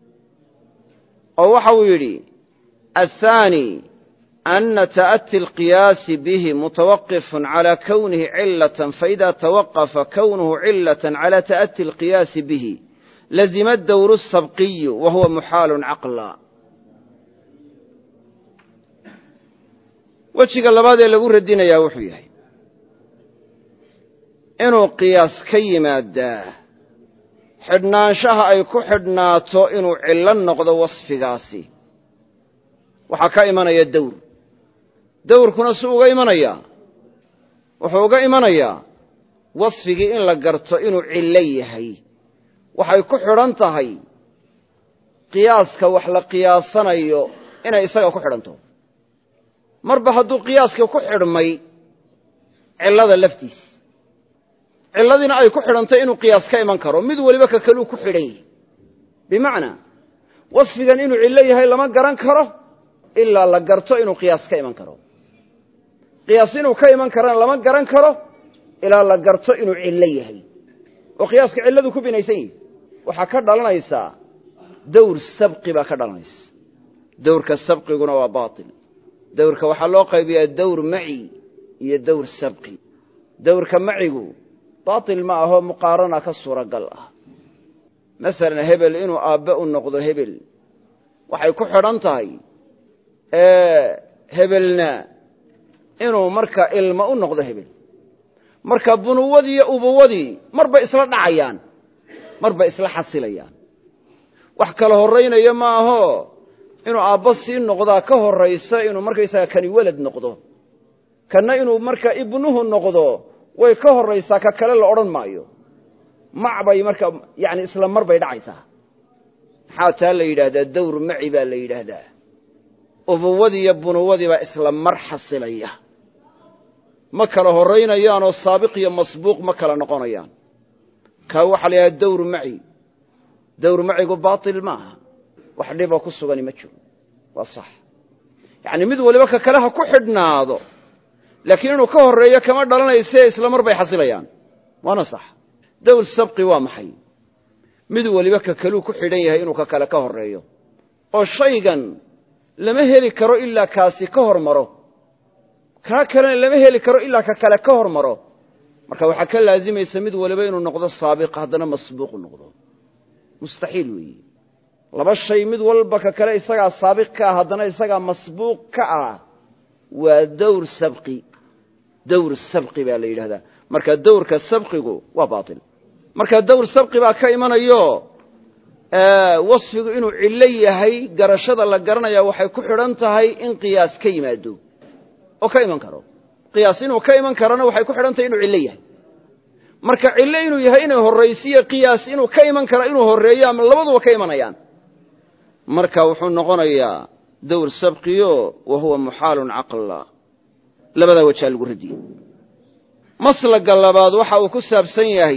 oo waxa uu yidhi athaani ana ta'ati alqiyaasi bihi mutawaqifun calaa kownihi cilatan faida tawaqafa kownuhu cilatan calaa ta'ati alqiyaasi bihi lazima dawru sabqiyu wa huwa muxaalun caqla wejiga labaad ee lagu radinayaa wuxuu yahay inuu qiyaas ka yimaadaa xidhnaanshaha ay ku xidhnaato inuu cillo noqdo wasfigaasi waxaa ka imanaya dawr dawrkuna si uga imanayaa wuxuu uga imanayaa wasfigii in la garto inuu cillo yahay waxay ku xidhan tahay qiyaaska wax la qiyaasanayo inay isaga ku xidhanto marba hadduu qiyaaska ku xidhmay cillada laftiis cilladiina ay ku xidhantay inuu qiyaas ka iman karo mid weliba ka kaluu ku xidhan yahay bimacnaa wasfigan inuu cillo yahay lama garan karo ilaa la garto inuu qiyaas ka iman karo qiyaas inuu ka iman karana lama garan karo ilaa la garto inuu cillo yahay oo qiyaaska cilladu ku binaysan yahay waxaa ka dhalanaysaa dawr sabqi baa ka dhalanaysa dawrka sabqiguna waa baatil dawrka waxaa loo qaybiyaa dawr maci iyo dawr sabqi dawrka macigu baatil ma ahoo muqaarana ka suuragal ah masalan hebel inuu aabbe u noqdo hebel waxay ku xidhan tahay hebelna inuu marka ilmo u noqdo hebel marka bunuwadii iyo ubuwadii marba isla dhacayaan marba isla xasilayaan wax kala horraynaya ma aho inuu aabbo sii noqdaa ka horraysa inuu markaysaga kani welad noqdo kanna inuu marka ibnuhu noqdo way ka horraysaa ka kale la odhan maayo macbay marka yani isla mar bay dhacaysaa maxaa taa la yidhaahdaa dawr maci baa la yidhaahdaa ubuwadii iyo bunuwadii baa isla mar xasilaya ma kala horeynayaan oo saabiq iyo masbuuq ma kala noqonayaan kaa waxaa la yidhaha dawr macigu baatil maaha wax dhiba ku sugani ma jiro waa sax yacni mid waliba ka kale ha ku xidhnaado laakiin inuu ka horreeyo kama dhalanayse isla mar bay xasilayaan waana sax dawr sabqi waa maxay mid waliba ka kaluu ku xidhan yahay inuu ka kale ka horreeyo oo shaygan lama heli karo ilaa kaasi ka hormaro kaa kalena lama heli karo ilaa ka kale ka hormaro marka waxaa ka laazimaysa mid waliba inuu noqdo saabiq haddana masbuuq noqdo mustaxiil weeye laba shay mid walba ka kale isagaa saabiq ka ah haddana isagaa masbuuq ka ah waa dawr sabqi baa la yidhahdaa marka dawrka sabqigu waa baatil marka dawr sabqi baa ka imanayo wasfigu inuu cillo yahay garashada la garanaya waxay ku xidhan tahay in qiyaas ka yimaado oo ka iman karo qiyaas inuu ka iman karana waxay ku xidhan tahay inuu cillo yahay marka cillo inuu yahay inay horraysiyo qiyaas inuu ka iman karo inuu horreeyo ama labaduba ka imanayaan marka wuxuu noqonayaa dawr sabqiyo wa huwa muxaalun caqla labadaa wajaa lagu radiyey maslaga labaad waxa uu ku saabsan yahay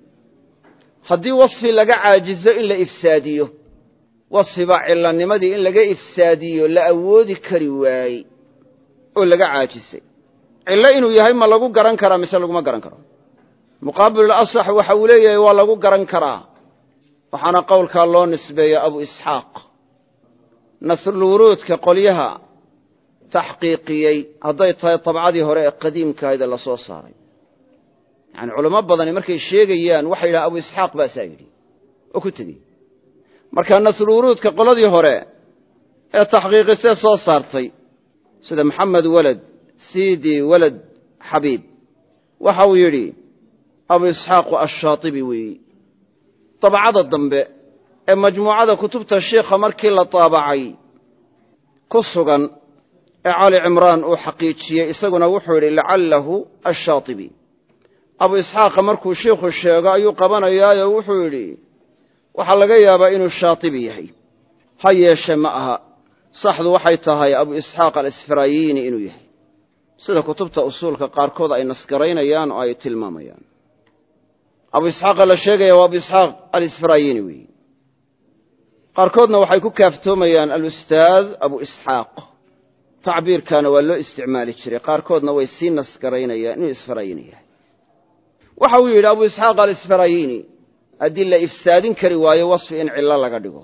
haddii wasfi laga caajizo in la ifsaadiyo wasfibaa cilanimadii in laga ifsaadiyo la awoodi kari waaye oo laga caajisay cillo inuu yahay ma lagu garan karaa mise laguma garan karo muqaabilulasax waxa uu leeyahay waa lagu garan karaa waxaana qowlkaa loo nisbeeya abu isxaaq nasrulwuruudka qolyaha taxqiiqiyey hadday tahay tabcadii hore ee qadiimkaayda la soo saaray yani culamo badani markay sheegayaan waxay yidhaha abu isxaaq baasaa yidhi oo ku tegey marka nasrulwuruudka qoladii hore ee taxqiiqisee soo saartay sida maxamed walad siidi walad xabiib waxa uu yidhi abu isxaaqu ashaatibi weeyi dabcada dambe ee majmuucada kutubta sheikha markii la taabacay ku sugan ee cali cimraan uu xaqiijiyey isaguna wuxuu yidhi lacallahu ashaatibi abu isxaaqa markuu shiikhu sheego ayuu qabanayaayo wuxuu yidhi waxaa laga yaabaa inuu shaatibi yahay ha yeeshe ma aha saxdu waxay tahay abu isxaaq alisfaraayini inuu yahay sida kutubta usuulka qaarkood ay nasgaraynayaan oo ay tilmaamayaan abu isxaaqa la sheegaya waa abu isxaaq alisfaraayini weeye qaarkoodna waxay ku kaaftoomayaan alustaad abu isxaaq tacbiirkaana waa loo isticmaali jiray qaarkoodna way sii nasgaraynayaan inuu isfaraayini yahay waxa uu yidhi abu isxaaq alisfaraayini haddii la ifsaadin kari waayo wasfi in cillo laga dhigo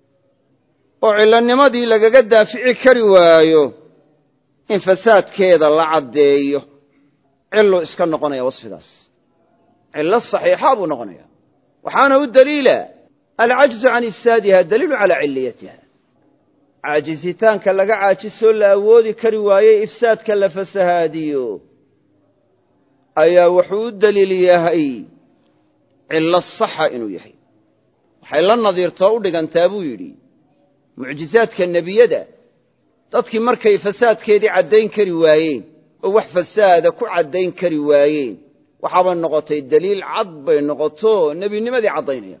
oo cillanimadii lagaga daafici kari waayo in fasaadkeeda la caddeeyo cilluu iska noqonaya wasfigaas cillo saxiixa buu noqonaya waxaana u daliila alcajzu can ifsaadiha daliilu calaa cilliyatiha caajisitaanka laga caajisoo la awoodi kari waaye ifsaadka la fasahaadiyo ayaa wuxuu u daliil yahay cillo saxa inuu yahay waxay la nadiirtoo u dhigantaa buu yidhi mucjizaadka nebiyada dadkii markay fasaadkeedii caddayn kari waayeen oo wax fasaada ku caddayn kari waayeen waxaaba noqotay daliil cad bay noqoto nebinimadii caddaynaya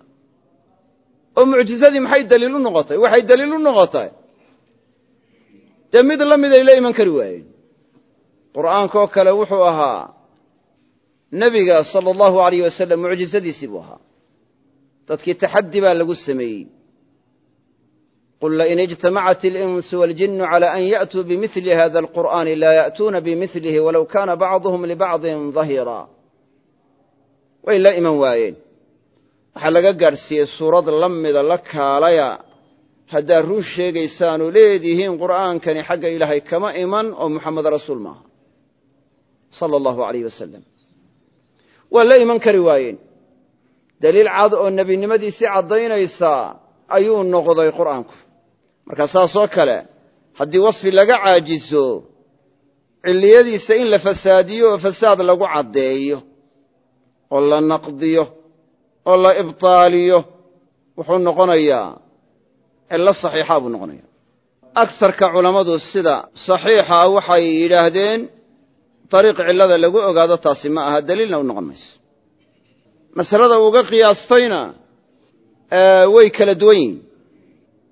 oo mucjizadii maxay daliil u noqotay waxay daliil u noqotay dee mid la mid ay la iman kari waayeen qur'aankaoo kale wuxuu ahaa nebiga sala allahu alayh wasalam mucjizadiisii buu ahaa dadkii taxaddi baa lagu sameeyey qul lain ijtamacat alinsu waaljinu cala an ya'tuu bimili hada alqur'aani laa ya'tuuna bimilihi walow kaana bacduhum libacdin dahiira way la iman waayeen waxaa laga gaadhsiiyey suurad la mida la kaalaya haddaad run sheegaysaanoo leedihiin qur'aankani xagga ilaahay kama iman oo muxamed rasuul maaha sala allahu alayh wasalam waa la iman kari waayeen daliil cad oo nebinimadiisii caddaynaysaa ayuu noqday qur'aanku marka saasoo kale haddii wasfi laga caajiso cilliyadiisa in la fasaadiyo oo fasaad lagu caddeeyo oo la naqdiyo oo la ibtaaliyo wuxuu noqonayaa cillo saxiixa buu noqonaya agsarka culammadu sida saxiixa waxay yidhaahdeen dariiq cillada lagu ogaado taasi ma aha daliilna u noqon mayso masalada uga qiyaastayna way kala duwan yihin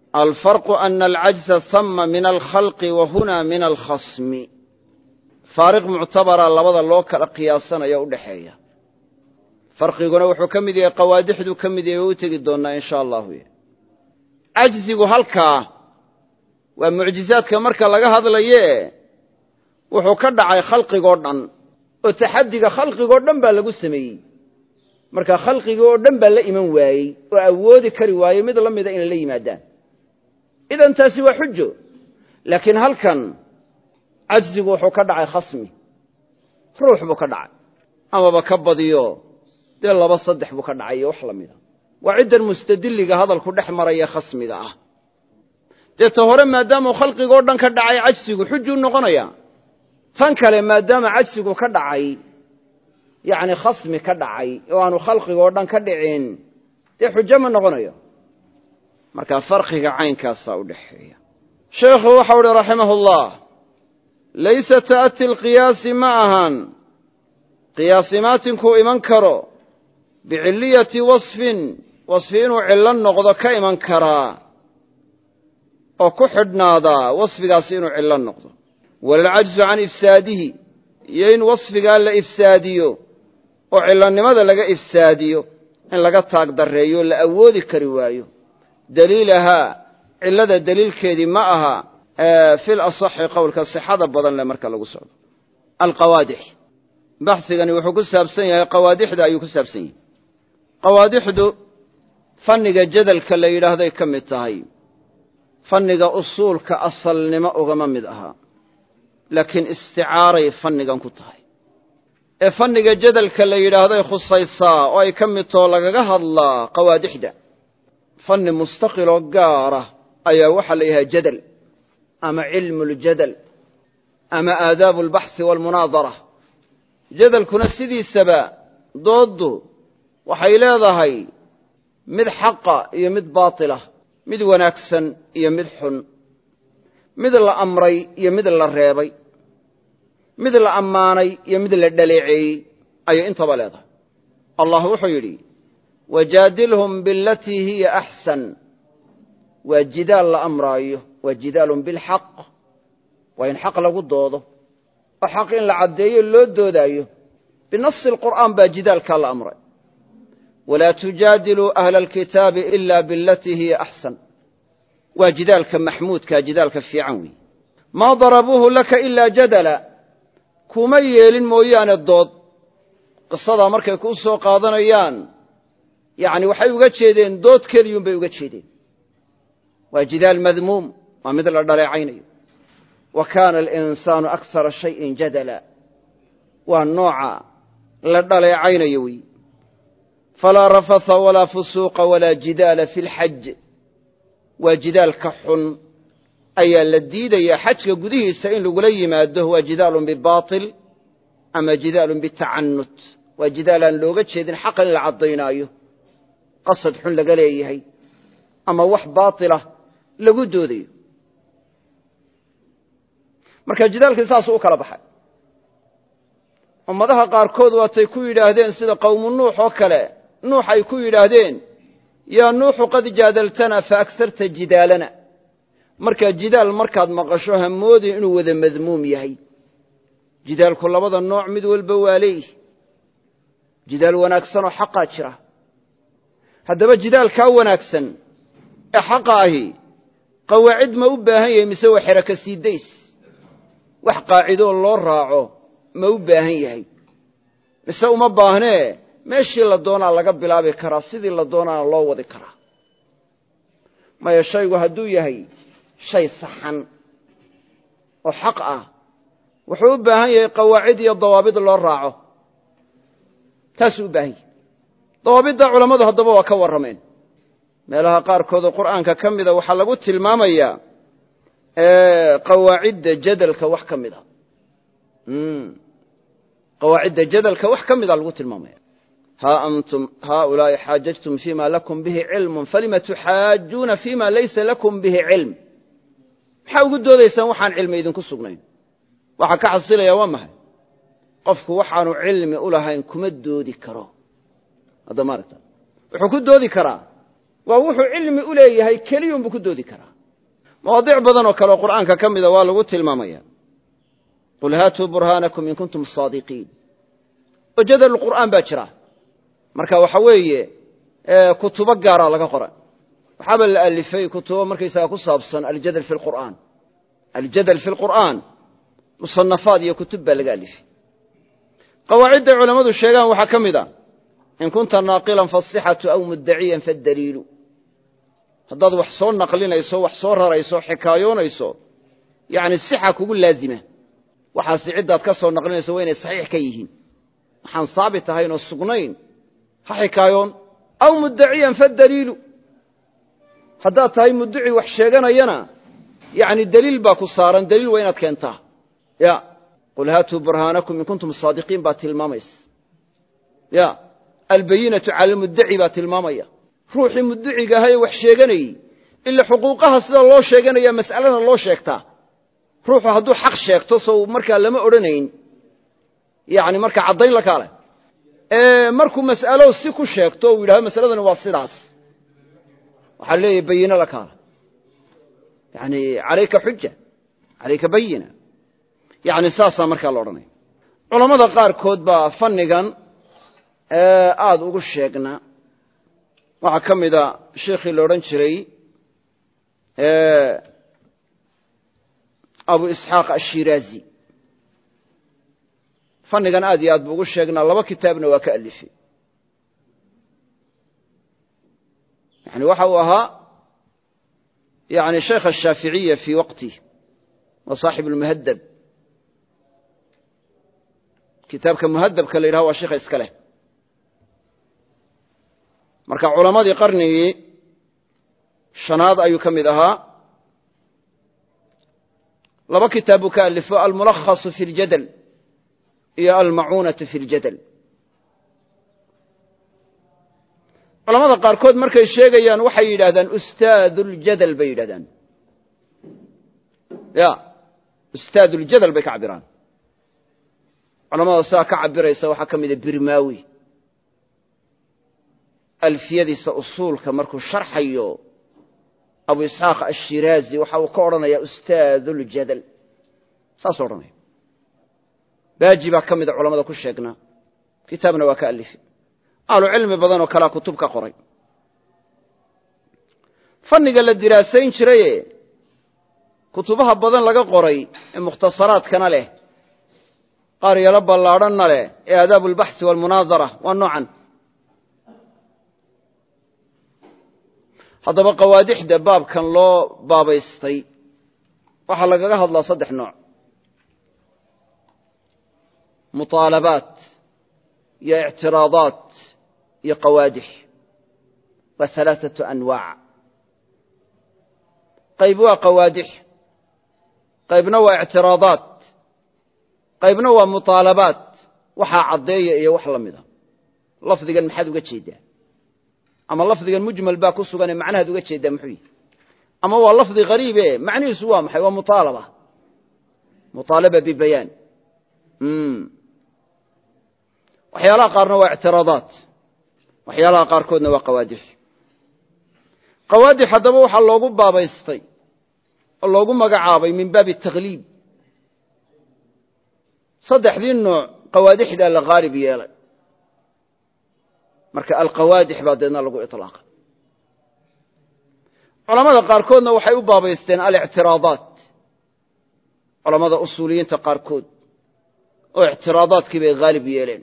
الفرق أن العجز ثم من الخلق وهنا من الخصم فارق معتبر لبدا لو kala qiyaasanaya u dhaxeeya farqiguna wuxuu kamid yahay qawaadixdu kamid yahay oo tagi doona insha Allah ajzigu halka waa mucjizaadka marka laga hadlaye wuxuu ka dhacay khalqigo dhan oo taxadiga khalqigo dhan baa lagu sameeyay marka khalqigo dhan baa la iman waayay oo awoodi kari waayay mid la mid ah in la yimaadaan idan taasi waa xujo laakiin halkan ajzigu wuxuu ka dhacay khasmi ruux buu ka dhacay ama ba ka badiyo dee laba saddex buu ka dhacay wax la mid ah waa ciidan mustadilliga hadalku dhex maraya khasmiga ah dee ta hore maadaama khalqigo dhan ka dhacay ajzigu xujo noqonaya tan kale maadaama ajzigu ka dhacay yaani khasmi ka dhacay oo aanu khalqigo dhan ka dhicin dee xujo ma noqonayo marka farqiga caynkaas u dhaxeeya sheekhu waxa uu raximahullah laysa ta'ati alqiyaas ma'ahan qiyaasimaatinku iman karo bi'illiyati wasfin cillan noqdo ka iman kara oo ku xidhnaada wasfigaas inuu cillan noqdo wal ajzu an ifsaadihi yayn wasfiga la ifsaadiyo oo cillannimada laga ifsaadiyo in laga taag dareeyo la awoodi kari waayo daliilaha cillada daliilkeedii ma aha في الأصح قولك الصحة بدن لمركا لغو سعود القوادح بحثيغاني وحو كسابسن ياهي قوادح دا ايو كسابسن قوادح دو فنغا جدل كلا يراهداي كمid tahay فنغا أصول كأصل نما أغما مد أها لكن استعاري فنغا ku tahay فنغا جدل كلا يراهداي خصيصا oo ay kamid too lagaga hadla قوادحda فن مستقل oo gaara ayaa waxa la yahay jadal أما علم الجدل أما آداب البحث والمناظرة جدل كنا سيدي السبا ضده وحيلا ضهي مد حقا يمد باطلة مد وناكسا يمد حن مد الأمري يمد الريبي مد الأماني يمد الدليعي أي انت بلاده الله وحيري وجادلهم بالتي هي أحسن وجدال الأمرايه وجدال بالحق وإن حق لغو دوده وحق إن لعديه اللو دودايه بنص القرآن بجدال كالأمر ولا تجادلوا أهل الكتاب إلا بالتي هي أحسن وجدال كمحمود كجدال كفيعنوي ما ضربوه لك إلا جدلا كميل مويان الضود قصة مركا كوسو قاضنيان يعني وحي وقتشيدين دود كليون بي وقتشيدين وجدال مذموم ومثل الضريعين وكان الإنسان أكثر شيء جدلا والنوع للضريعين يوي فلا رفث ولا فسوق ولا جدال في الحج وجدال كحن أي الذين يحج قديه سئل لقلي ماده وجدال بباطل أما جدال بالتعنت وجدالا لوغت شيء حقا للعضينايه قصد حن لقليه أما وح باطلة لقدودي marka jidaalka saas uu kala baxay ummadaha qaar kood waatay ku yiraahdeen sida qowm nuux oo kale nuux ay ku yiraahdeen ya nuux qad jadaltana fa aktharta jidalana marka jidaal markaad maqasho hamoodi inuu wada madmuum yahay jidaalku labada nooc mid walba waalay jidaal wanaagsan oo xaq jira hadaba jidaalka wanaagsan ee xaqaahi qawaacid ma u baahan yahay mise wax xiraka siidays wax qaacido loo raaco ma u baahan yahay mise uma baahnee meeshii la doonaa laga bilaabi karaa sidii la doonaa loo wadi karaa maya shaygu hadduu yahay shay saxan oo xaq ah wuxuu u baahan yahay qawaacid iyo dawaabid loo raaco taasuu u baahan yahay dawaabidda culammadu haddaba waa ka warrameen meelaha qaarkood oo qur'aanka ka mida waxaa lagu tilmaamayaa qawaacidda jadalka wax ka mida qawaacidda jadalka wax ka mida lagu tilmaamaya ها أنتم هؤلاء حاججتم فيما لكم به علم فلما تحاجون فيما ليس لكم به علم حاول قد دوديسان وحان علم إذن كسقنين وحا كحصيلة يا وامها قفك وحان علم أولها إن كمد دودي كرا هذا مارتا وحا كد دودي كرا ووحو علمي أوليه كليهم بكدودي كرا مواضيع بدن وكلا القرآن كم إذا والغو تلماميا قل هاتوا برهانكم إن كنتم الصادقين وجدل القرآن باكرا مركا وحوية كتب قارا لك قرآن وحابل الألفي كتب مركا يساكو صابصا الجدل في القرآن الجدل في القرآن مصنفات يكتب لك قواعد علماء الشيغان وحكم إذا إن كنت ناقلا فالصحة أو مدعيا فالدليل هذا وحصون نقلين يسو وحصون رأيسو حكايون يسو يعني الصحة كقول لازمة وحاسي عدة كسر نقلين يسو وين صحيح كيهين حن صابت هاينو السقنين حكايون أو مدعيا فالدليل هذا تاي مدعي وحشيغان ينا يعني الدليل باكو صارا دليل وين كنته يا قل هاتوا برهانكم إن كنتم الصادقين بات الماميس يا البينة على المدعي بات المامية روحي مدعي هاي وحشيغاني إلا حقوقها سيدا الله شيغاني يا مسألة الله شيكتا روحه هدو حق شيكتو سو مركا لما أرنين يعني مركا عضين لك على مركو مسألة سيكو شيكتو ويلها مسألة نواصلاس وحالي يبين لك على يعني عليك حجة عليك بينة يعني ساسا مركا الأرنين علماء قار كود با فنغان aad ugu sheegna waxa kamida sheekhi la oran jiray Abu Ishaq Ash-Shirazi fanigan aad iyo aad ugu sheegna laba kitaabna waa ka alifay yani waxa uu ahaa يعني شيخ الشافعية في وقته وصاحب المهذب كتاب كمهذب كان له هو شيخ إسكاله marka culamadii qarnigii shanaad ayuu kamid ahaa laba kitaab ka alifo al-mulakhas fi al-jadal iyo al-ma'unah fi al-jadal culamada qaar kood markay sheegayaan waxay yiraahdaan ustaadul jadal bay yiraahdaan ya ustaadul jadal bay ka cabiraan culamada saa ka cabiraysa waxa kamid ah birmaawi الفيديس أصول كمركو شرحيو أبو إسحاق الشيرازي وحاو كورنا يا أستاذ الجدل ساسورنا باجي باكم إذا علماء كل شيءنا كتابنا وكألف قالوا علم بدن وكلا كتب كقري فني قال الدراسين شريه كتبها بدن لقى قري المختصرات كان له قاري رب الله رنا له آداب البحث والمناظرة والنوعا haddaba qawaadixda baabkan loo baabaystay waxa lagaga hadlaa saddex nooc mutaalabaat iyo i'tiraadaat iyo qawaadix wa thalathatu anwaa' qayb waa qawaadix qaybna waa i'tiraadaat qaybna waa mutaalabaat waxa cadeeya iyo wax lamida lafdigan maxaad uga jeedaa أما اللفظ المجمل باكو سوغان معناها دوغا جيدا محوي أما هو اللفظ غريب معنيه سوا محي ومطالبة مطالبة ببيان وحيالا قارنا واعتراضات وحيالا قار كودنا وقوادح قوادح هذا بوحا اللوغو بابا يستي اللوغو مقعابي من باب التغليب صدح ذي النوع قوادح ذا الغارب يالا marka alqawaadix baadna lagu iطlaaq culimada qaar koodna waxay u baabaysteen al-i'tiraadaat culimada usuuliyiinta qaar kood oo i'tiraadaadkii bay gaalib yeeleen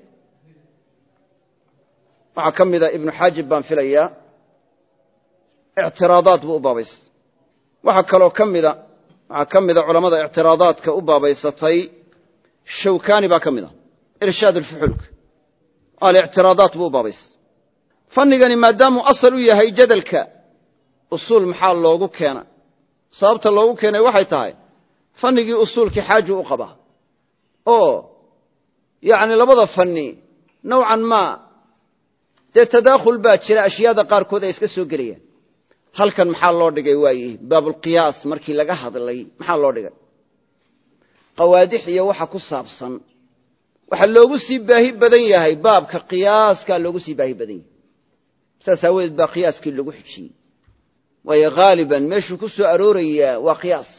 waxa kamida ibn Hajib baan filaya i'tiraadaat buu u baabaystay waxa kale oo kamida culimada i'tiraadaadka u baabaysatay Shawkani baa kamida irshaad al-fuhulk al-i'tiraadaat buu baabaystay fanigani maadaama asal u yahay jadalka usul maxaa loogu keena sababta loogu keenay waxay tahay fanigii usulki xaajo u qaba oo yaani labada fani noocan ma tadaakhul baa jira ashyaada qaar kood ay iska soo galiyaan halkan maxaa loo dhigay waayay baabul qiyaas markii laga hadlay maxaa loo dhigay qawaadix iyo waxa ku saabsan waxa loogu sii baahi badan yahay baabka qiyaaska loogu sii baahi badan yahay saasaweed baa qiyaaskii lagu xijiyay waayo haaliban meeshuu ku soo aroorayaa waa qiyaas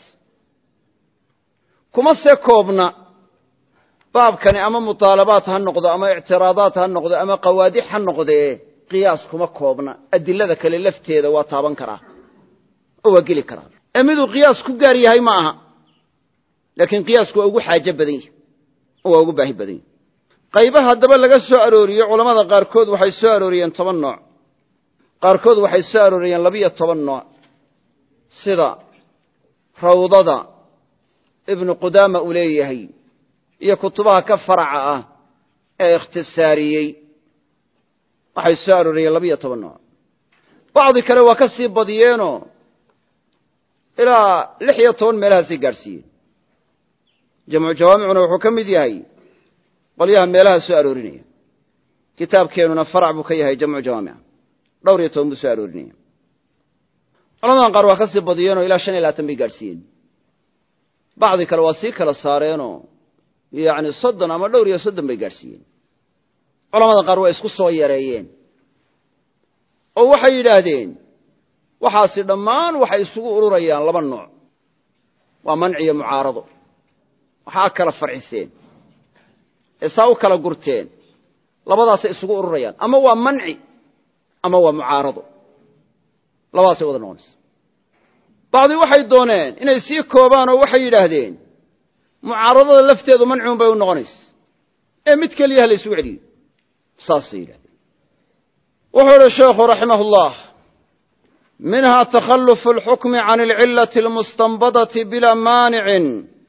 kuma see koobna baabkani ama mutaalabaat ha noqdo ama ictiraadaat ha noqdo ama qawaadix ha noqdee qiyaas kuma koobna adilada kale lafteeda waa taaban karaa oo waa geli karaa ee miduu qiyaas ku gaar yahay ma aha laakiin qiyaasku waa ugu xaajo badan yahay oo waa ugu baahi badan yahay qaybaha haddaba laga soo arooriyo culammada qaarkood waxay soo arooriyeen 10 nooc qaarkood waxay soo arooriyeen 12 nooc sida rawdada ibnu qudaama uu leeyahay iyo kutubaha ka faraca ah ee ikhtisaariyey waxay soo arooriyeen 12 nooc bacdi kale waa ka sii badiyeenoo ilaa 16 meelahaasay gaadhsiiyeen jamcu jawaamicuna wuxuu ka mid yahay qolyaha meelaha soo aroorinaya kitaabkeenuna farac buu ka yahay jamcu jawaamica 12 buu soo aroorinaya culamada qaar waa ka sii badiyeenoo ilaa 25 bay gaadhsiiyeen bacdi kale waa sii kala saareenoo yacni 30 ama 30 bay gaadhsiiyeen culamada qaar waa isku soo yareeyeen oo waxay yidhaahdeen waxaasi dhammaan waxay isugu ururayaan 2 nooc waa manci iyo mucaarado waxaa kala farciseen ee saa u kala gurteen labadaasay isugu ururayaan ama waa manci ama waa mucaarado labadaasay wada noqonaysa bacdi waxay dooneen inay sii koobaan oo waxay yidhaahdeen mucaaradada lafteedu manci un bay u noqonaysa ee mid keliyaha la isugu celiyo saasay yidhahdeen wuxuu uhi sheekhu raximahullah minha takhalufu alxukmi can alcillati almustanbadati bilaa maanicin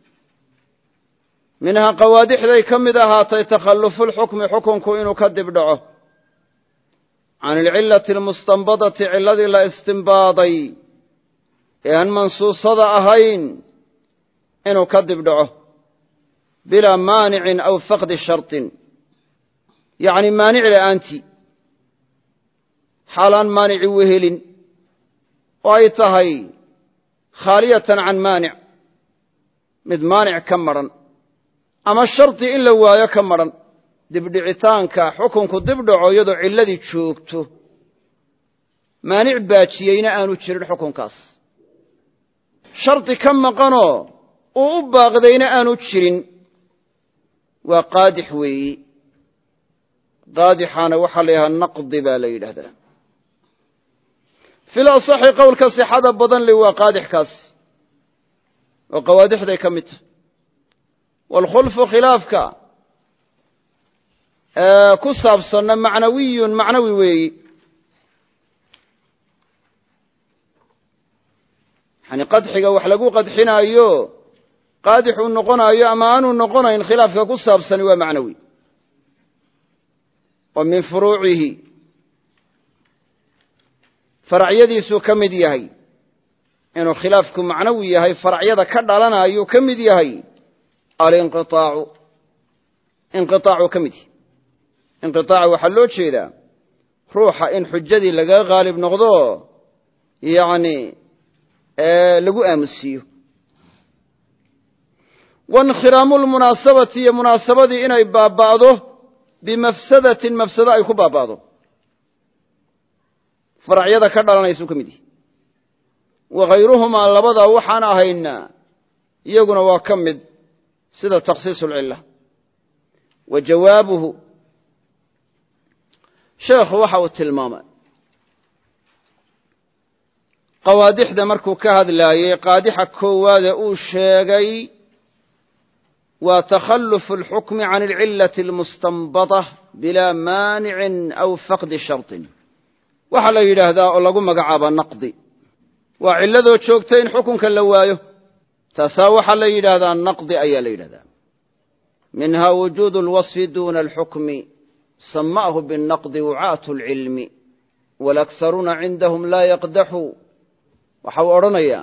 minhaa qawaadixday ka mid ahaatay takhalufu lxukmi xukunku inuu ka dib dhaco can alcillati almustanbadati cilladii la istimbaaday ee aan mansuusada ahayn inuu ka dib dhaco bilaa maanicin aw faqdi sharطin yacni maanic la'aantii xaalaan maanici wehelin oo ay tahay khaaliyatan can maanic mid maanic ka madhan ama shardi in la waayo ka madhan dibdhicitaanka xukunku dib dhaco iyadoo cilladii joogto maanic baajiyeyna aanu jirin xukunkaas shardi ka maqanoo uu u baaqdayna aanu jirin waa qaadix weeyi qaadixaana waxaa la yidhaha naqdi baa la yidhahdaa fil asaxi qowlka sixada badan li waa qaadixkaas oo qawaadixday ka mid tahay waalkhulfu khilaafka ku saabsanna macnawiyun macnawi weeyi yani qadxiga wax lagu qadxinaayo qaadix uu noqonaayo ama aanu noqonayn khilaafka ku saabsani waa macnawi oo min furuucihi faracyadiisuu ka mid yahay inuu khilaafku macnawi yahay faracyada ka dhalanayuu ka mid yahay alinqiaacu inqiaacuu ka mid yahay inqiaaca waxaa loo jeedaa ruuxa in xujadii laga qaalib noqdo yani lagu aamusiiyo wainkhiraamu lmunaasabati iyo munaasabadii inay baaba'do bimafsadatin mafsado ay ku baaba'do faracyada ka dhalanaysuu ka mid yahay wakayruhumaa labadaa waxaan ahayna iyaguna waa ka mid sida takhsiisu lcilla wa jawaabuhu sheekhu waxa uu tilmaamay qawaadixda markuu ka hadlaayey qaadixa koowaade uu sheegay waa takhalufu alxukmi can alcillati almustanbada bilaa maanicin aw faqdi sharطin waxaa la yidhaahdaa oo lagu magacaabaa naqdi waa cilladoo joogta in xukunka la waayo taasaa waxaa la yidhaahdaa naqdi ayaa la yidhahdaa minha wujuudu alwasfi duuna alxukmi sama'hu binnaqdi wucaatu alcilmi waalakharuuna cindahum laa yaqdaxuu waxa uu odhanayaa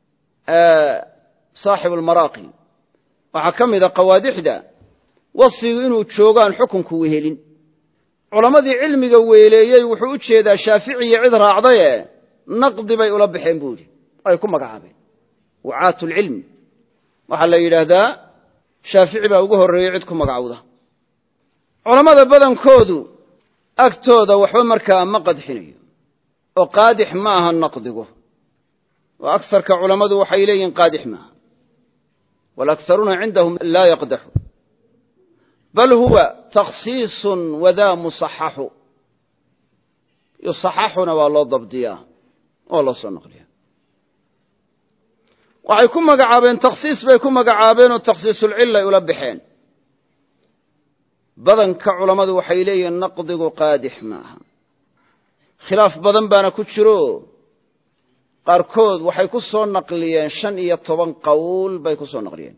saaxibu almaraaqi waxaa ka mida qawaadixda wasfigu inuu joogaan xukunku wehelin culammadii cilmiga weeleeyey wuxuu u jeedaa shaaficiya cid raacdaye naqdi bay ula baxeen buu yidhi ay ku magacaabeen wucaatu lcilmi waxaa la yidhaahdaa shaafici baa ugu horreeyey cid ku magacowda culammada badankoodu agtooda waxba markaa ma qadxinayo oo qaadix ma aha naqdigu وأكثر كعلماء وحيلين قادح معه والأكثرون عندهم لا يقدح بل هو تخصيص وذا مصحح يصححنا والله ضبطياه والله صنقليه وحيكون مقعابين تخصيص بيكون مقعابين وتخصيص العلة يلبحين بدن كعلماء وحيلين نقضق قادح معها خلاف بدن بانا كتشرو qaarkood waxay ku soo naqliyeen 15 qowl bay ku soo naqliyeen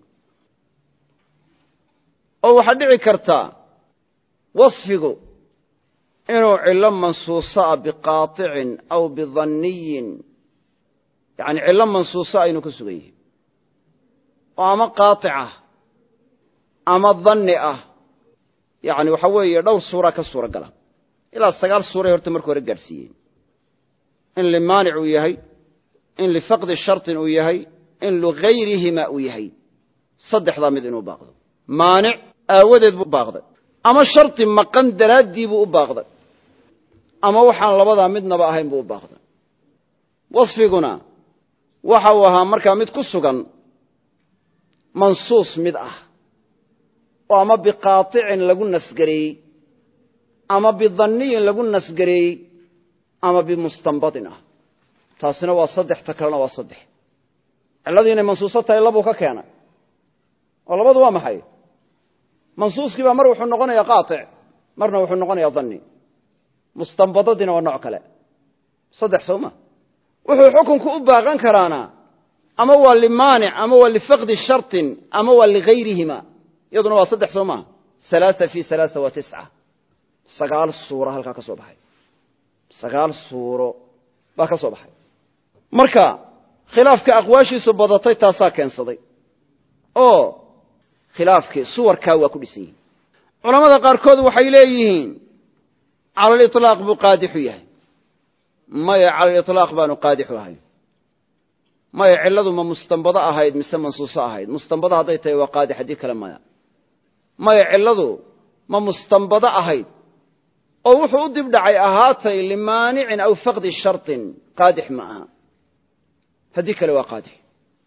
oo waxa dhici karta wasfigu inuu cilo mansuusa biqaati'in aw bidhanniyin yani cilo mansuusa aynu ku sugan yihiin oo ama qaati'a ama dhanni ah yani waxa weeye dhowr suura ka suura gala ilaa 9 suura horta markii hore gaarsiiyeen in limaanic uu yahay in lifaqd shart uu yahay in ligayrihima uu yahay saddexda mid inuu baaqdo maanic aawadeed buu baaqday ama sharti maqan daraadii buu u baaqday ama waxaan labada midnaba ahayn buu u baaqday wasfiguna waxa uu ahaa markaa mid ku sugan mansuus mid ah oo ama biqaati'in lagu nasgareeyey ama bidhanniyin lagu nasgareeyey ama bimustanbadin ah taasina waa saddex ta kalena waa saddex cilladii inay mansuuso tahay labuu ka keenay oo labadu waa maxay mansuuskii baa mar wuxuu noqonayaa qaati' marna wuxuu noqonayaa dhanni mustanbadadina waa nooc kale saddex sawma wuxuu xukunku u baaqan karaana ama waa limaanic ama waa lifaqdi shartin ama waa ligayrihima iyaduna waa saddex sawma 3 في 3 و9 sagaal suura halka ka soo baxay sagaal suuro baa ka soo baxay marka khilaafka aqwaashiisu badatay taasaa keensaday oo khilaafkii suwarka waa ku dhisan yihiin culamada qaarkood waxay leeyihiin cala al-iطlaaq buu qaadixu yahay maya cala al-iطlaaq baanu qaadixu ahayn maya cilladu ma mustanbado ahayd mise mansuuso ahayd mustanbado hadday tahay waa qaadix haddii kale maya cilladu ma mustanbado ahayd oo wuxuu u dib dhacay ahaatay limaanicin aw faqdi shartin qaadix ma aha haddii kale waa qaadix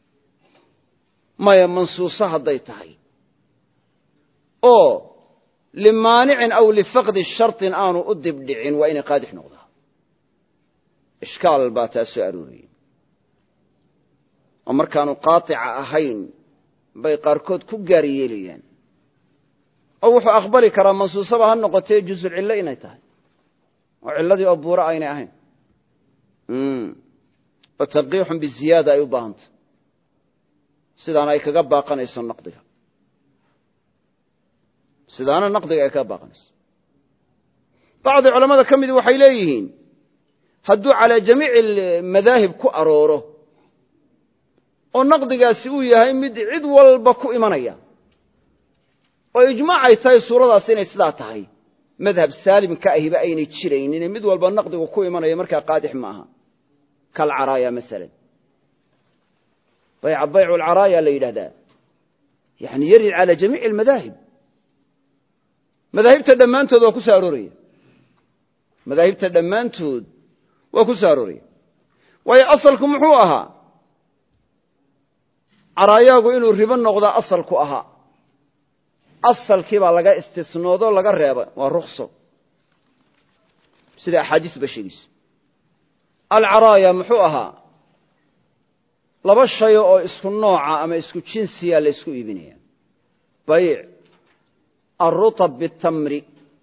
maya mansuuso hadday tahay oo limaanicin aw lifaqdi shartin aanu u dib dhicin waa inay qaadix noqdaa ishkaal baa taa soo arooriyey oo markaanu qaatica ahayn bay qaarkood ku gaar yeelayaan oo wuxuu aqbali karaa mansuusaba ha noqotee juzul cillo inay tahay oo cilladii oo buura aynay ahayn oo taqiixun biziyaada ay u baahanta sidaana ay kaga baaqanayso naqdiga sidaana naqdiga ay kaga baaqanayso bacdi culamada ka mid waxay leeyihiin hadduu calaa jamiici madaahib ku arooro oo naqdigaasi uu yahay mid cid walba ku imanaya oo ijmaac ay tahay suuradaas inay sidaa tahay madhab saalim ka ahiba aynay jiraynin mid walba naqdigu ku imanaya markaa qaadix ma aha kal caraaya masalan bay'u al-caraaya la yiraahdaa yani yarid ala jamiic al-madaahib madaahibta dhamaantood waa ku soo arooraya madaahibta dhamaantood waa ku soo arooraya way asalku muxuu ahaa caraayagu inuu ribo noqdo asalku ahaa asalkii baa laga istisnoodo laga reebay waa rukhso sida axaadiis ba sheegayso al-caraaya muxuu ahaa laba shay oo isku nooca ama isku jinsiya la isku iibinaya bay' ar-rutab bit-tamri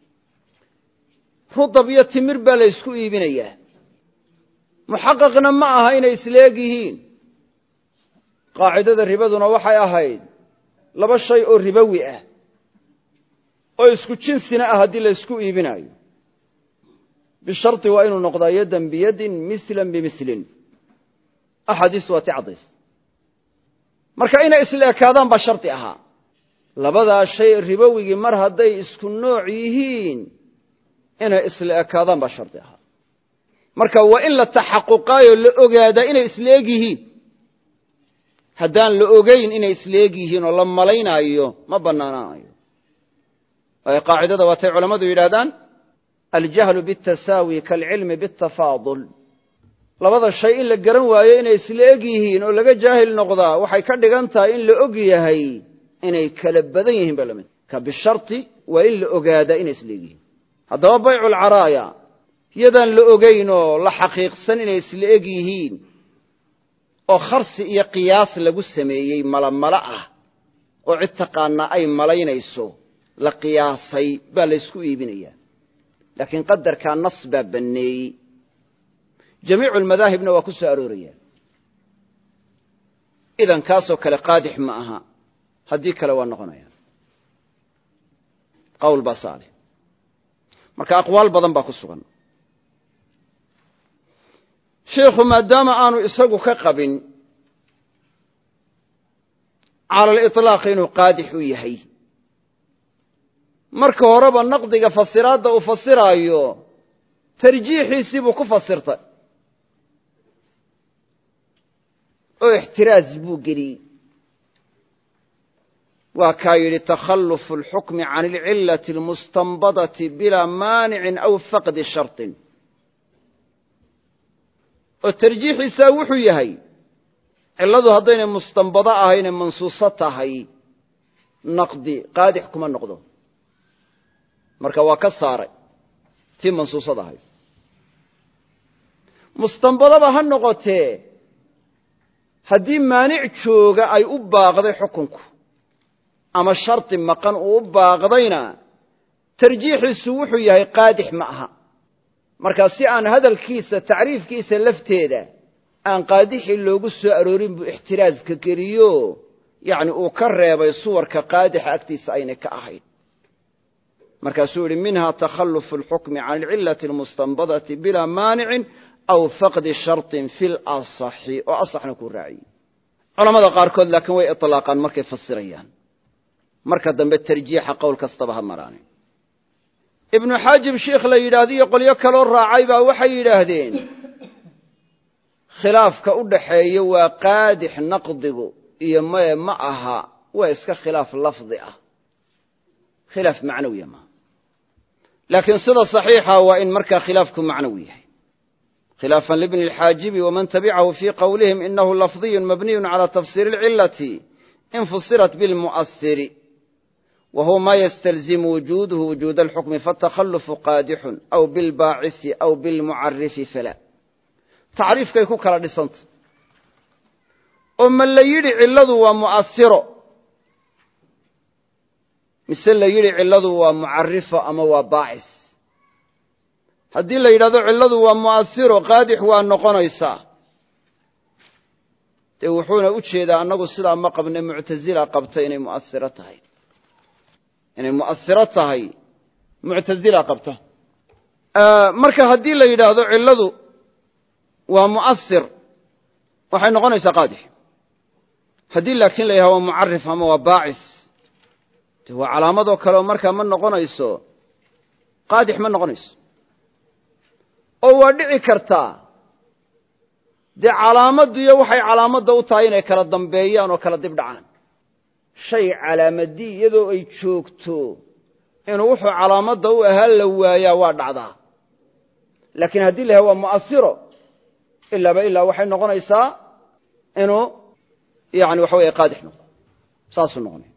rutab iyo timir baa la isku iibinaya muxaqqaqna ma aha inay isleeg yihiin qaacidada ribaduna waxay ahayd laba shay oo ribawi ah oo isku jinsina ah haddii la isku iibinayo bisharti waa inuu noqdaa yadan biyadin mislan bimislin axaadiistu waa ti caddays marka inay isla ekaadaan baa shardi ahaa labadaa shay ribowigii mar hadday isku nooc yihiin inay isla ekaadaan baa shardi ahaa marka waa in la taxaquqaayo la ogaadaa inay isla eg yihiin haddaan la ogayn inay isla eg yihiin oo la malaynaayo ma bannaanaanayo waayo qaacidada waatay culammadu yidhahdaan aljahlu biاtasaawi kaalcilmi biاtafaadul labada shay in la garan waayo inay isla eg yihiin oo laga jaahil noqdaa waxay ka dhigan tahay in la og yahay inay kala badan yihiin baa lamid ka bisharti waa in la ogaadaa inay isla eg yihiin haddaba baycul caraaya yadaan la ogayn oo la xaqiiqsan inay isla eg yihiin oo kharsi iyo qiyaas lagu sameeyey malamala ah oo cid taqaanaa ay malaynayso la qiyaasay baa la isku iibinayaa laakiin qadarkaa nas baa banneeyey jamiicu lmadaahibna waa ku soo aroorayaan idan kaasoo kale qaadix ma aha haddii kale waa noqonayaan qowl baa saalix marka aqwaal badan baa ku sugan sheikhu maadaama aanu isagu ka qabin cala aliطlaaq inuu qaadix u yahay marka horeba naqdiga fasiraadda uu fasiraayo tarjiixiisii buu ku fasirtay oo ixtiraaz buu geliyey waa kaa yidhi takhalufu اlxukmi can alcilati اlmustanbadati bilaa maanicin aw faqdi sharطin oo tarjiixiisaa wuxuu yahay cilladu haddaynay mustanbado ahaynay mansuuso tahay naqdi qaadix kuma noqdo marka waa ka saaray tii mansuusada ahayd mustanbadaba ha noqotee haddii maanic jooga ay u baaqday xukunku ama shardi maqan uu u baaqdayna tarjiixiisu wuxuu yahay qaadix ma aha markaa si aan hadalkiisa tacriifkiisa lafteeda aan qaadixii loogu soo aroorin buu ixtiraaska geliyo yacni uu ka reebay suwarka qaadixa agtiisa aynay ka ahayn markaasuu yidhi minha takhalufu اlxukmi can alcilati اlmustanbadati bilaa maanicin aw faqdi sharطin fi lasaxi oo asaxna kuu raaciyey culamada qaarkood laakiin way iطlaaqaan markay fasirayaan marka dambe tarjiixa qowl kastaba ha maraane ibnu xaajib sheikh la yidhaahdo iyo qolyo kaloo raacay baa waxay yidhaahdeen khilaafka u dhaxeeya waa qaadix naqdigu iyo maye ma aha waa iska khilaaf lafdi ah khilaaf macnawiya maaha laakiin sida saxiixa waa in markaa khilaafku macnawi yahay khilaafan libni اlxaajibi waman tabicahu fii qowlihim inahu lafdiyu mabniyu calى tafsiiri اlcilati in fusirat bilmu'asiri wa huwa ma ystalzimu wujuuduhu wujuud اlxukmi fatakhalufu qaadixun aw bilbaacisi aw bilmucarifi fala tacriifkay ku kala dhisanta oo ma la yidhi cilladu waa mu'asiro mise la yidhi cilladu waa mucarifo ama waa baacis haddii la yidhahdo cilladu waa mu'asiro qaadix waa noqonaysaa dee wuxuuna u jeedaa annagu sidaa ma qabne muctasila qabta inay mu'asiro tahay inay mu'asiro tahay muctasila qabta marka haddii la yidhaahdo cilladu waa mu'asir waxay noqonaysaa qaadix haddii laakiin la yidhahdo waa mucarif ama waa baacis de waa calaamadoo kale oo markaa ma noqonayso qaadix ma noqonayso oo waa dhici kartaa dee calaamaddu iyo waxay calaamadda u tahay inay kala dambeeyaan oo kala dib dhacaan shay calaamadii iyadoo ay joogto inuu wuxuu calaamadda u ahaan la waayaa waa dhacdaa laakiin haddii la yidhahdo waa mu'asiro ilaaba ilaa waxay noqonaysaa inuu yani waxa weeye qaadix noqdo saasuu noqonaya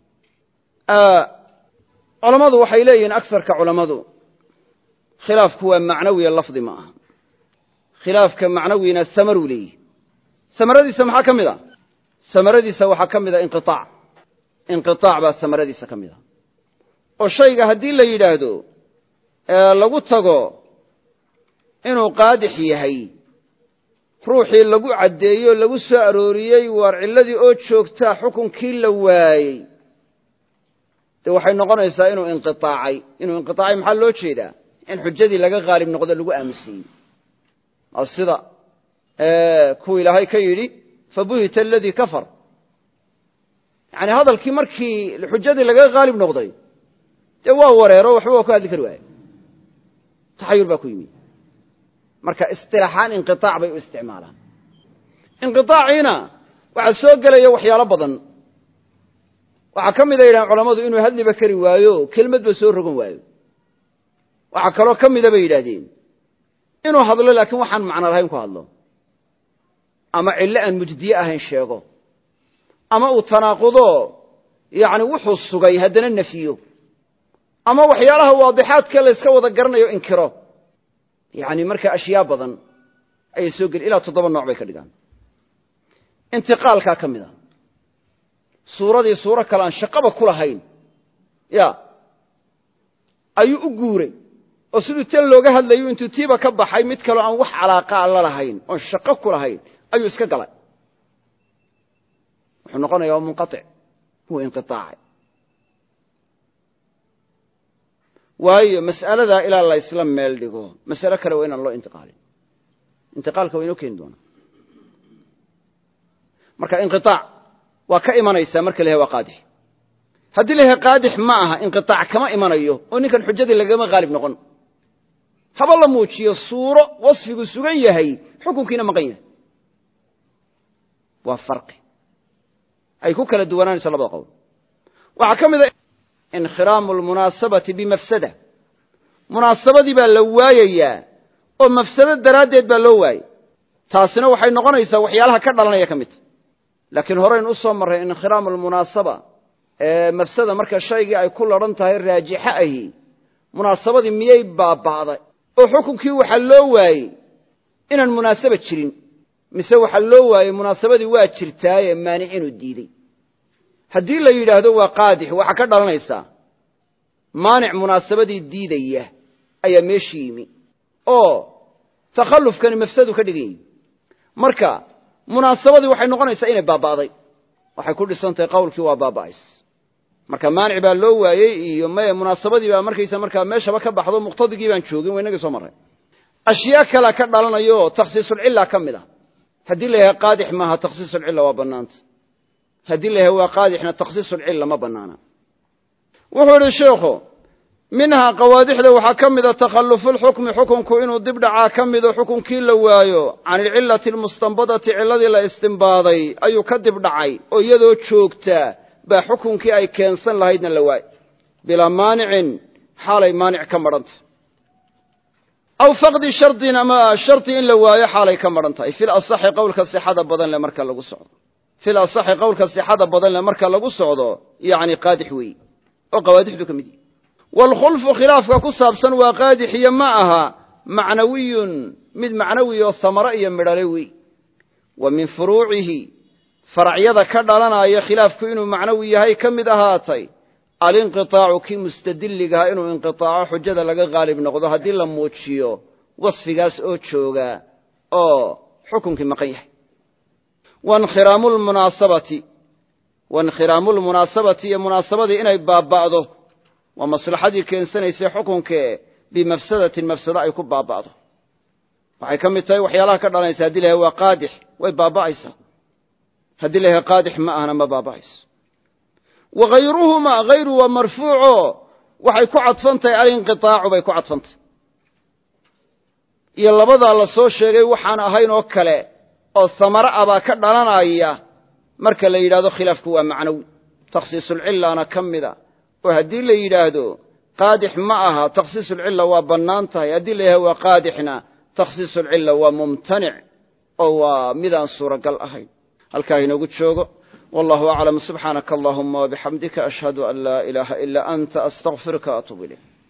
culammadu waxay leeyihiin agsarka culammadu khilaafku waa macnawiya lafdi ma aha khilaafka macnawina samaruu leeyihi samaradiisa maxaa ka mid a samaradiisa waxaa ka mid a inqiaac baa samaradiisa ka mid a oo shayga haddii la yidhaahdo lagu tago inuu qaadix yahay ruuxii lagu caddeeyo lagu soo arooriyey waar cilladii oo joogtaa xukunkii la waayey dee waxay noqonaysaa inuu inqiaacay maxaa loo jeedaa in xujadii laga qaalib noqdo lagu aamusiyey oo sida kuwa ilaahay ka yidhi fabuhita aladii kafar yani hadalkii markii xujadii laga qaalib noqday dee waa wareero waxba waa ku hadli kari waaye taxayur baa ku yimi marka isilaaxaan inqiaac bay u isticmaalaan inqiaaciina waxaa soo gelaya waxyaalo badan waxaa ka mida yidhahan culammadu inuu hadliba kari waayo kelmadba soo rogan waayo waxaa kaloo ka mida bay yidhaahdeen inuu hadlo laakiin waxaan macno lahayn ku hadlo ama cilo aan mujdiye ahayn sheego ama uu tanaaqudo yani wuxuu sugay haddana nafiyo ama waxyaalaha waadixaadka la iska wada garanayo inkiro yani marka ashyaa badan ayay soo geli ilaa 7 nooc bay ka dhigaan intiqaalka kamida suuradii suura kale aan shaqaba ku lahayn ya ayuu u guuray oo sidoo tan looga hadlayo intuu tiiba ka baxay mid kale aan wax calaaqa la lahayn oo shaqo ku lahayn ayuu iska galay wuxuu noqonayaa munqati' huwa inqitaac waayo mas'alada ila la islam meel dhigo mas'alo kale waa in loo intiqaalin intiqaalka waa inuu keen doona marka inqitaac waa ka imanaysa marka la waa qaadix haddii la qaadix ma aha inqitaac kama imanayo oo ninkan xujadii lagama qaalib noqon haba la muujiyo suuro wasfigu sugan yahay xukunkiina maqan yahay waa farqi ay ku kala duwanaanayso labada qowl waxa kamid ah inkhiraamu almunaasabati bimafsada munaasabadii baa la waayayaa oo mafsado daraadeed baa loo waayay taasina waxay noqonaysaa waxyaalaha ka dhalanaya kamid laakiin horeen u soo maray inkhiraamu almunaasaba mafsada marka shaygii ay ku laran tahay raajixa ahi munaasabadii miyay baabaaday oo xukunkii waxa loo waayay inaan munaasaba jirin mise waxa loo waayay munaasabadii waa jirtaaye maanicinu diiday haddii la yidhaahdo waa qaadix waxa ka dhalanaysa maanic munaasabadii diidaya ayaa meeshii yimi oo takhallufkani mafsadu ka dhigan yahay marka munaasabadii waxay noqonaysaa inay baabaaday waxay ku dhisantahay qowlkii waa baaba'ays marka maanic baa loo waayay iyo munaasabadii baa markaysa markaa meeshaba ka baxdo muqtadigii baan joogin waynaga soo maray ashyaa kala ka dhalanayo takhsiisul cilla kamida haddii la yahay qaadix maaha takhsiisul cilla waa banaanta haddii la yahay waa qaadixna takhsiisul cilla ma banaana wuxuu yidhi sheekhu minhaa qawaadixda waxaa ka mida takhallufulxukmi xukunku inuu dib dhacaa ka mido xukunkii la waayo can ilcillati almustanbadati cilladii la istinbaaday ayuu ka dib dhacay oo iyadoo joogta baa xukunkii ay keensan lahaydna la waayo bilaa maanicin xaalay maanic ka madhanta aw faqdi shardin ama shardi in la waayo xaalay ka madhan tahay fil asaxi qowlka sixada badan le marka lagu socdo fil asaxi qowlka sixada badan le marka lagu socdo yani qaadix weey oo qawaadixdu ka mid yihiin waalkhulfu khilaafka ku saabsan waa qaadix iyo ma aha macnawiyun mid macnawi oo samaro iyo midhale wey wa min furuucihi faracyada ka dhalanaya khilaafku inuu macnawi yahay ka mid ahaatay alinqiطaacu kii mustadilligaha inuu inqiطaaco xujada laga qaalib noqdo haddii la muujiyo wasfigaas oo jooga oo xukunkii maqan yahay wainkhiraamu lmunaasabati iyo munaasabadii inay baaba'do waa maslaxadii keensanaysay xukunkee bimafsadatin mafsado ay ku baaba'do waxay ka mid tahay waxyaalaha ka dhalanaysa haddii la yahay waa qaadix way baaba'aysaa haddii la yahay qaadix ma ahna ma baaba'ayso wagayruhumaa hayru waa marfuuco waxay ku cadfan tahay alinqiطaacu bay ku cadfan tahay iyo labadaa la soo sheegay waxaan ahayn oo kale oo samaro ah baa ka dhalanaya marka la yidhahdo khilaafku waa macnawi takhsiisulcillaana ka mida oo haddii la yidhaahdo qaadix ma aha takhsiisulcilla waa bannaan tahay haddii la yahay waa qaadixna takhsiisulcilla waa mumtanic oo waa midaan suuragal ahayn halkaa inoogu joogo والله أعلم سبحانك اللهم وبحمدك أشهد أن لا إله إلا أنت أستغفرك وأتوب إليك